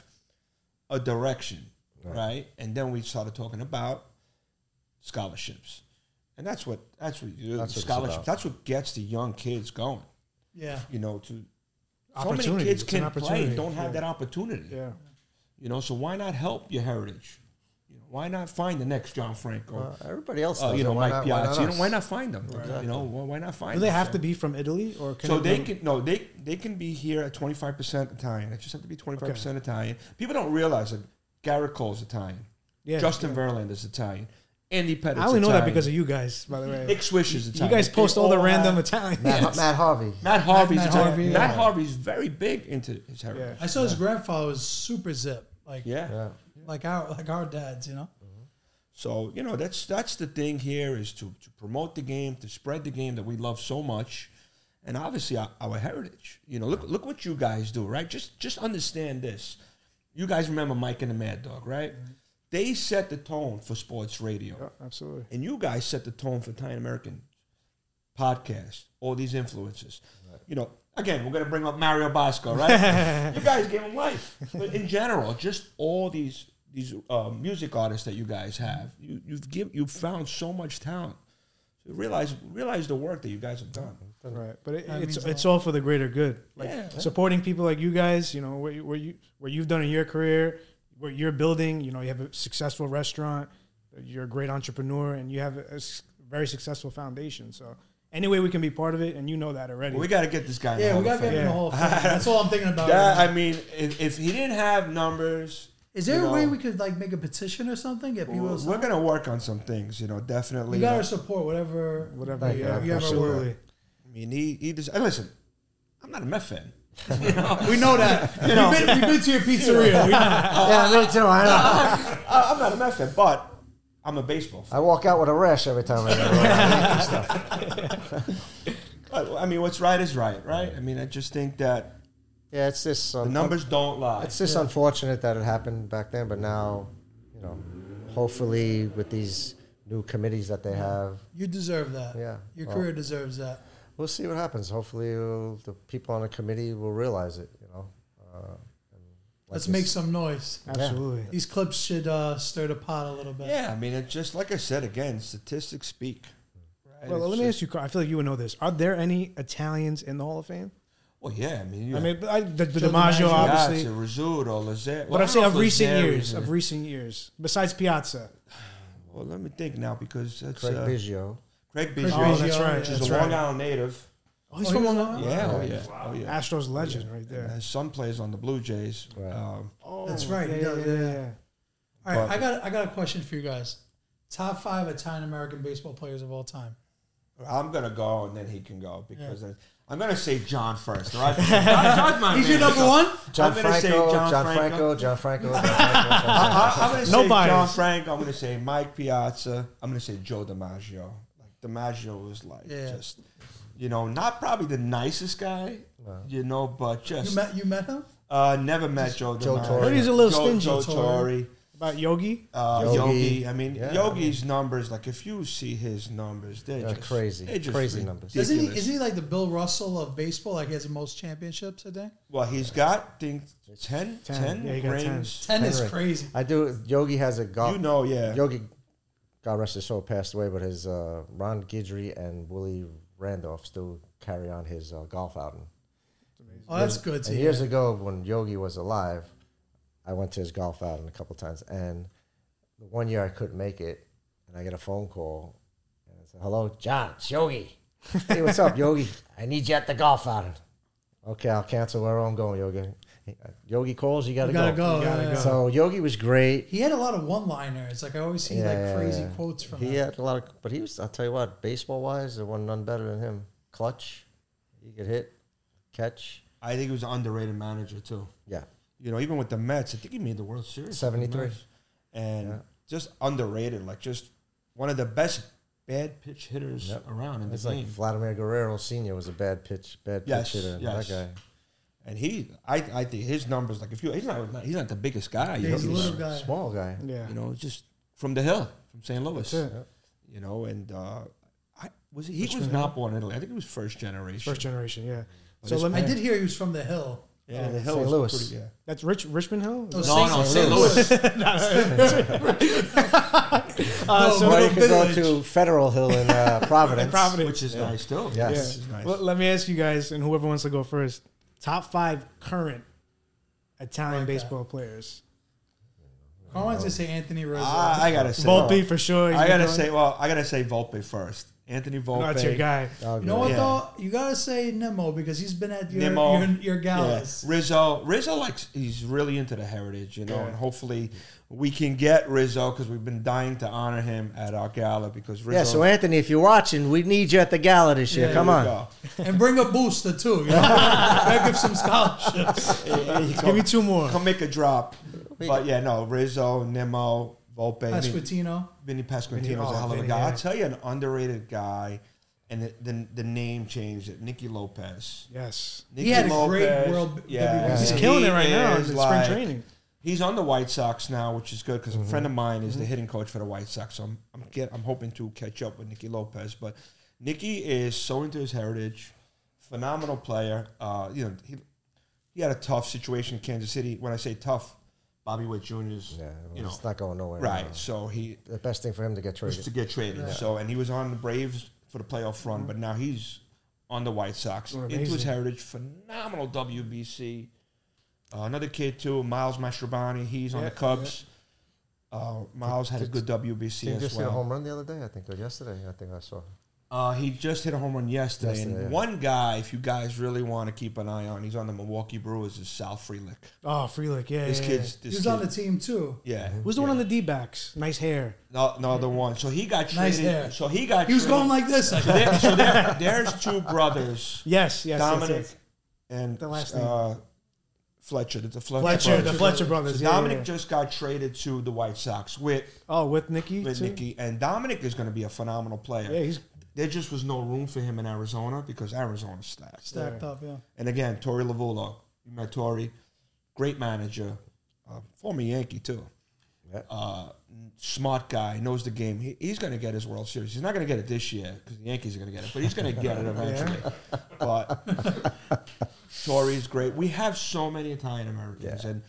a direction, right? And then we started talking about scholarships. And that's what that's what you do. That's what it's Scholarships. about. That's what gets the young kids going. Yeah. You know, to so many Opportunity. kids It's an can play, opportunity. don't have Yeah. that opportunity. Yeah. You know, so why not help your heritage? You know, why not find the next John Franco? Uh, everybody else uh, does you know, it. Why Mike not- why not Piazza. You know, us? why not find them? Exactly. You know, well, why not find Do they them? have So- to be from Italy or can So it they be- can no, they they can be here at twenty five percent Italian. They just have to be twenty five percent Italian. People don't realize that Garrett Cole's Italian. Yeah. Justin Verlander's Italian. Andy Pettit's I only know Italian. that because of you guys, by the way. Nick Swish is You Italian. guys post They all the all random have- Italian. Matt, Matt Harvey. Matt Harvey's Matt Italian. Harvey, Matt yeah. Harvey's very big into his heritage. Yeah. I saw his grandfather was super zip, like Yeah. Yeah. like our like our dads, you know. So, you know, that's that's the thing here is to, to promote the game, to spread the game that we love so much, and obviously our, our heritage. You know, look look what you guys do, right? Just just understand this. You guys remember Mike and the Mad Dog, right? They set the tone for sports radio. Yeah, absolutely. And you guys set the tone for Italian American podcasts, all these influences. You know, again, we're going to bring up Mario Bosco, right? You guys gave him life. But in general, just all these these uh, music artists that you guys have, you, you've give, you've found so much talent. So realize realize the work that you guys have done. Right, but it, That it's means a it's all for the greater good. Like Yeah. supporting people like you guys, you know, what you, what you what you've done in your career, what you're building. You know, you have a successful restaurant, you're a great entrepreneur, and you have a, a s- very successful foundation. So any way we can be part of it, and you know that already. Well, we got to get this guy. in the Yeah, Hall we of gotta get Fame. him in the Hall of Fame. That's all I'm thinking about. That, right I mean, if, if he didn't have numbers, Is there you a way know, we could like make a petition or something? Get people. we're, to we're sign? gonna work on some things. You know, definitely. We got uh, to support whatever. Whatever, like, yeah, you have our absolutely. word. I mean, he he. Does, and listen, I'm not a Met fan. We know that. You know. we've, been, we've been to your pizzeria. We know. Yeah, me too. I know. I- I'm not a Met fan, but I'm a baseball fan. I walk out with a rash every time I go. But, I mean, what's right is right, right? I mean, I just think that Yeah, it's just the um, numbers don't lie. It's just unfortunate that it happened back then, but now, you know, hopefully with these new committees that they have, You deserve that. Yeah. Your Well- career deserves that. we'll see what happens. Hopefully, it'll- the people on the committee will realize it. You know, uh, and Let's Like make this- some noise. Absolutely. These clips should uh, stir the pot a little bit. Yeah, I mean, it's just like I said again, statistics speak. Right? Well, It's let me just- ask you. Carl, I feel like you would know this. Are there any Italians in the Hall of Fame? Well, yeah, I mean, you I mean, I, the, the Joe DiMaggio, DiMaggio. obviously. Piazza, Rizzuto, Lazare. But I'm saying of recent years. Of recent years. Besides Piazza. Well, let me think now because that's Craig uh, Biggio. Craig Craig Biggio, Oh, that's Biggio, right. which is That's a right. Long Island native. Oh, he's Oh, from he was Long on- Island. Yeah, oh Right. yeah, oh yeah. Astros legend right And there. his son plays on the Blue Jays. Right. Um, Oh, That's right, Yeah, he yeah, does, yeah, yeah. yeah. All right, But- I got I got a question for you guys. Top five Italian American baseball players of all time. I'm gonna go and then he can go because I, I'm gonna say John first. All right, John, John's my He's your man. number one. John I'm gonna say Franco, John John Franco. Franco, John Franco, John Franco. John Franco. I, I, I'm gonna No say bias. John Franco. I'm gonna say Mike Piazza. I'm gonna say Joe DiMaggio. Like DiMaggio was like Yeah. just, you know, not probably the nicest guy, you know, but just You met you met him? uh, never met Joe Joe DiMaggio. Torre. But he's a little Joe, stingy. Joe Torre. Torre. About Yogi? Uh, Yogi. Yogi. I mean, Yeah. Yogi's numbers, like if you see his numbers, they're They're just crazy. They're just Crazy numbers. Isn't he ridiculous. isn't he like the Bill Russell of baseball? Like he has the most championships, I think. Well, he's got, I think, ten, Ten. ten Yeah, he got rings. Ten is Henry. crazy. I do. Yogi has a golf. You know, yeah. Yogi, God rest his soul, passed away, but his uh, Ron Guidry and Willie Randolph still carry on his uh, golf outing. Oh, that's good to And hear. years ago, when Yogi was alive, I went to his golf outing a couple times, and the one year I couldn't make it, and I get a phone call, and I said, "Hello, John, it's Yogi. Hey, what's up, Yogi? I need you at the golf outing." Okay, I'll cancel where I'm going, Yogi. Yogi calls, you gotta, You gotta go. go. gotta yeah. go. So Yogi was great. He had a lot of one-liners. Like I always see Yeah, like yeah, crazy yeah. quotes from He him. had a lot of, but he was. I'll tell you what, baseball wise, there wasn't none better than him. Clutch, he could hit, catch. I think he was an underrated manager, too. Yeah, You know, even with the Mets, I think he made the World Series. seventy-three. And Yeah. just underrated, like just one of the best bad pitch hitters Yep. around in the It's game. like Vladimir Guerrero Senior was a bad pitch, bad Yes, pitch hitter. yes. That guy, and he, I, I think his numbers, like if you, he's not, he's not the biggest guy. Yeah, you he's a know, little guy. small guy. Yeah. You know, just from the hill, from Saint Louis. That's it. You know, and uh, I was he, he Richmond was Hill? not born in Italy. I think he was first generation. First generation, yeah. But So his let me, I did hear he was from the Hill. Yeah, the Uh, hill Saint was Louis. pretty. Yeah. that's Rich Richmond Hill? No, No, Saint- no, Saint Saint Louis. Louis, Uh, so Or no you could go village. to Federal Hill in uh, Providence. Providence. which is nice too. Yes. Yeah. Which is nice. Well, let me ask you guys, and whoever wants to go first, top five current Italian Like that. baseball players. Carmen's gonna say Anthony Rizzo. I, I gotta say, Volpe for sure. he's I gotta been say, going. well, I gotta say Volpe first. Anthony Volpe. No, that's your guy. Oh, You know what Yeah. though? You gotta say Nimmo because he's been at your Nimmo. your, your Yeah. galas. Rizzo, Rizzo likes he's really into the heritage, you know, Yeah. and hopefully we can get Rizzo because we've been dying to honor him at our gala because Rizzo. Yeah, so Anthony, if you're watching, we need you at the gala this year. Yeah, Come Here on. we go. And bring a booster too. You know? Gotta give some scholarships. Give me two more. Come make a drop. But yeah, no, Rizzo, Nimmo, Volpe, I mean, Pasquantino. Vinny Pasquantino's oh, a hell of a Vinny, guy. yeah. I'll tell you an underrated guy, and the the, the name changed it. Nicky Lopez. Yes. Nicky He had a great World Yeah, He's Yeah. killing it right He now in is spring like- training. He's on the White Sox now, which is good because Mm-hmm. a friend of mine is the hitting coach for the White Sox. So I'm I'm, get, I'm hoping to catch up with Nicky Lopez. But Nicky is so into his heritage, phenomenal player. Uh, you know, he he had a tough situation in Kansas City. When I say tough, Bobby Witt Junior's Yeah, you know it's not going nowhere. right. now. So he The best thing for him to get was traded. to get traded. So and he was on the Braves for the playoff run, but now he's on the White Sox. Doing Into his amazing. heritage, phenomenal W B C. Uh, another kid too, Miles Mastrobuoni. He's on Yeah, the Cubs. Uh, Miles had a Did- good W B C He as just hit a well. home run the other day, I think, or yesterday. I think I saw. Uh, he just hit a home run yesterday. Yesterday, and yeah. one guy, if you guys really want to keep an eye on, he's on the Milwaukee Brewers, is Sal Frelick. Oh, Freelick, yeah. This yeah, kid's yeah. this He was kid, on the team too. yeah. Who's the one on the D-backs? Nice hair. No, no, the one. So he got Nice traded. hair. So he got. He was traded. going like this. So, there, so there, there's two brothers. Yes, yes. Dominic yes, yes. and The last uh, Fletcher. The Fletcher, Fletcher, brothers. the Fletcher brothers. So yeah, Dominic yeah, yeah. just got traded to the White Sox with Oh, with Nicky? with too? Nicky, and Dominic is going to be a phenomenal player. Yeah, he's There just was no room for him in Arizona because Arizona's stacked. Stacked up, yeah. And again, Torey Lavulo, you met Torey, great manager, uh, former Yankee too. Yeah. Uh, smart guy, knows the game. He, he's going to get his World Series. He's not going to get it this year because the Yankees are going to get it, but he's going to get it eventually. But Torey's great. We have so many Italian Americans, Yeah. and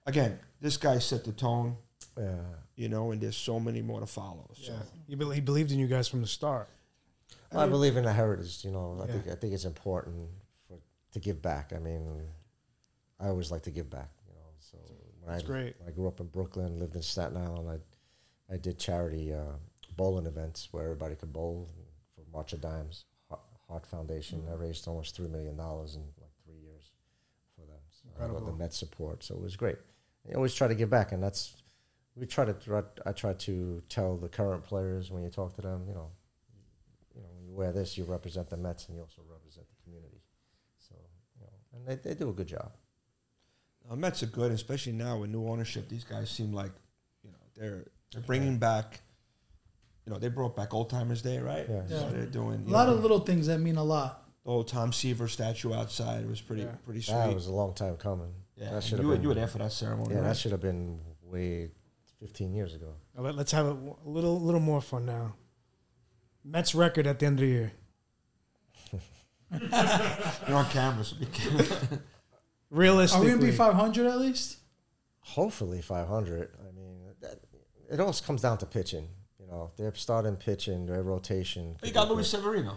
again, this guy set the tone, Yeah. you know, and there's so many more to follow. So. Yeah. He, be- he believed in you guys from the start. I believe in the heritage. You know, I Yeah. think I think it's important for to give back. I mean, I always like to give back. You know, so when That's I, great. when I grew up in Brooklyn, lived in Staten Island. I I did charity uh, bowling events where everybody could bowl for March of Dimes Heart- Heart Foundation. Mm-hmm. I raised almost three million dollars in like three years for them. So I got Incredible. the Met support, so it was great. I always try to give back, and that's we try to. I try to tell the current players when you talk to them, you know. You know, when you wear this, you represent the Mets, and you also represent the community. So, you know, and they, they do a good job. Uh, Mets are good, especially now with new ownership. These guys seem like, you know, they're they're bringing back. You know, they brought back Old Timers Day, right? Yeah. So Yeah. they're doing A you lot know, of little things that mean a lot. the old Tom Seaver statue outside. It was pretty Yeah. pretty sweet. That was a long time coming. yeah, that should you, have were, been. you were there for that ceremony. Yeah, right? that should have been way fifteen years ago. Now let, let's have a, w- a little little more fun now. Mets record at the end of the year. You're on camera, so be careful. Are Realistically, we gonna be five hundred at least? Hopefully, five hundred. I mean, that, it all comes down to pitching. You know, they're starting pitching, their rotation. You got Luis Severino.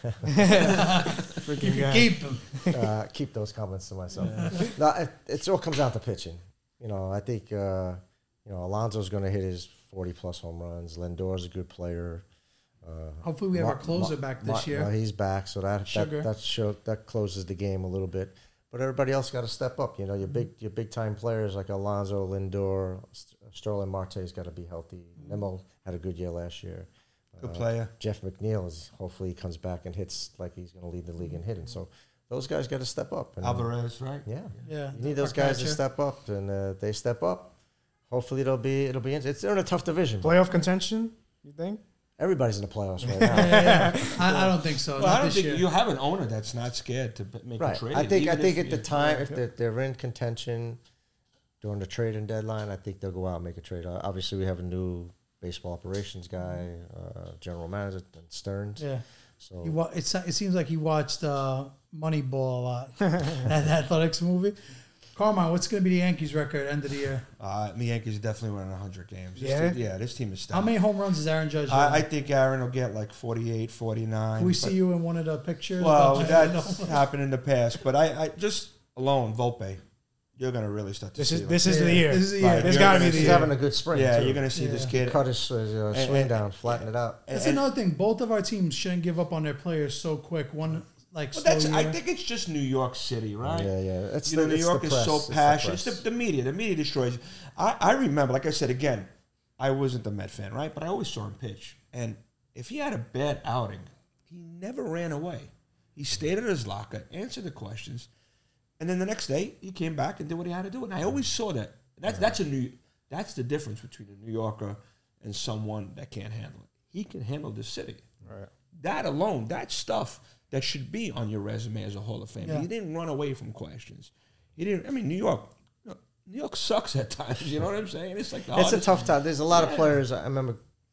freaking guy. Keep him. uh, keep those comments to myself. No, it, it all comes down to pitching. You know, I think uh, you know Alonso's going to hit his forty plus home runs. Lindor's a good player. Uh, Hopefully we have Mar- our closer Mar- back Mar- this year. well, he's back, so that Sugar. that that, show, that closes the game a little bit. But everybody else got to step up. You know, your big your big time players like Alonso, Lindor, St- Sterling Marte's got to be healthy. Nemo had a good year last year. Good Uh, player. Jeff McNeil is hopefully he comes back and hits like he's going to lead the league in hitting. So those guys got to step up. And, Alvarez, right? Yeah, Yeah, you need those our guys to catcher. step up, and uh, they step up. Hopefully, it'll be it'll be. It's they're in a tough division. Playoff contention, you think? Everybody's in the playoffs right Yeah, now. yeah, yeah. I, I don't think so. Well, Not I don't this think year. you have an owner that's not scared to b- make a Right. trade. I think I even think if at the you- time if they're, they're in contention during the trading deadline, I think they'll go out and make a trade. Uh, obviously, we have a new baseball operations guy, uh, general manager, Stearns. Yeah. So He wa- it's, it seems like he watched uh, Moneyball a lot. that athletics movie. Carmine, what's going to be the Yankees record at the end of the year? Uh, the Yankees are definitely winning one hundred games. This Yeah? team- yeah, this team is How stout. many home runs does Aaron Judge have? I, I think Aaron will get like forty-eight, forty-nine. Can we but- see you in one of the pictures? Well, But- that's happened in the past, but I, I just alone Volpe, you're gonna really start to This see. is like- this is Yeah, the year. this is the Right, year. This you're gotta gonna be the he's year. having a good spring. yeah, too. you're gonna see Yeah. this kid. cut his uh, And- swing and- down, flatten it out. That's and- another thing. Both of our teams shouldn't give up on their players so quick. One like But slow that's. I year. think it's just New York City, right? Yeah, yeah. It's You the, know, New it's York the is press. so It's the passionate. It's press. the, the media. The media destroys you. I, I remember, like I said again, I wasn't a Met fan, right? But I always saw him pitch. And if he had a bad outing, he never ran away. He stayed at his locker, answered the questions, and then the next day he came back and did what he had to do. And I always saw that. That's that's a new. That's the difference between a New Yorker and someone that can't handle it. He can handle the city. Right. That alone, that stuff that should be on your resume as a Hall of Famer. Yeah. He didn't run away from questions. He didn't. I mean, New York. you know, New York sucks at times. You know what I'm saying? It's like the It's a hardest- tough time. There's a lot of Yeah. players. I remember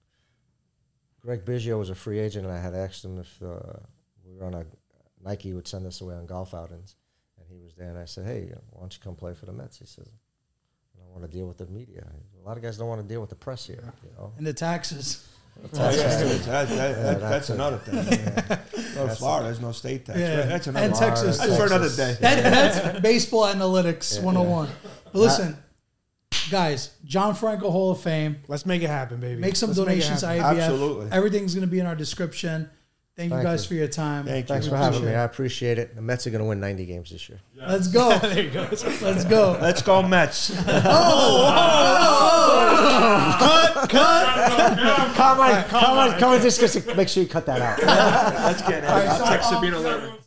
Greg Biggio was a free agent, and I had asked him if uh, we were on a Nike would send us away on golf outings, and he was there. And I said, "Hey, why don't you come play for the Mets?" He says, "I don't want to deal with the media. A lot of guys don't want to deal with the press here." You know, and the taxes. Oh, yeah, that's, that, that, that, that's that's it. another thing. No, Florida has no state tax. Yeah. Right? That's another. And Texas. That's for another day. That, that's baseball analytics one oh one. But listen, guys, John Franco Hall of Fame. Let's make it happen, baby. Make some Let's make it donations to I happen. A B F. Absolutely. Everything's going to be in our description. Thank you Thank guys you. for your time. Thank you. Thanks We for having appreciate me. it. I appreciate it. The Mets are going to win ninety games this year. Let's go. There you go. Let's go. Let's go Mets. Come on, come on, come on. Just, just make sure you cut that out. Let's get it. Text Sabino later.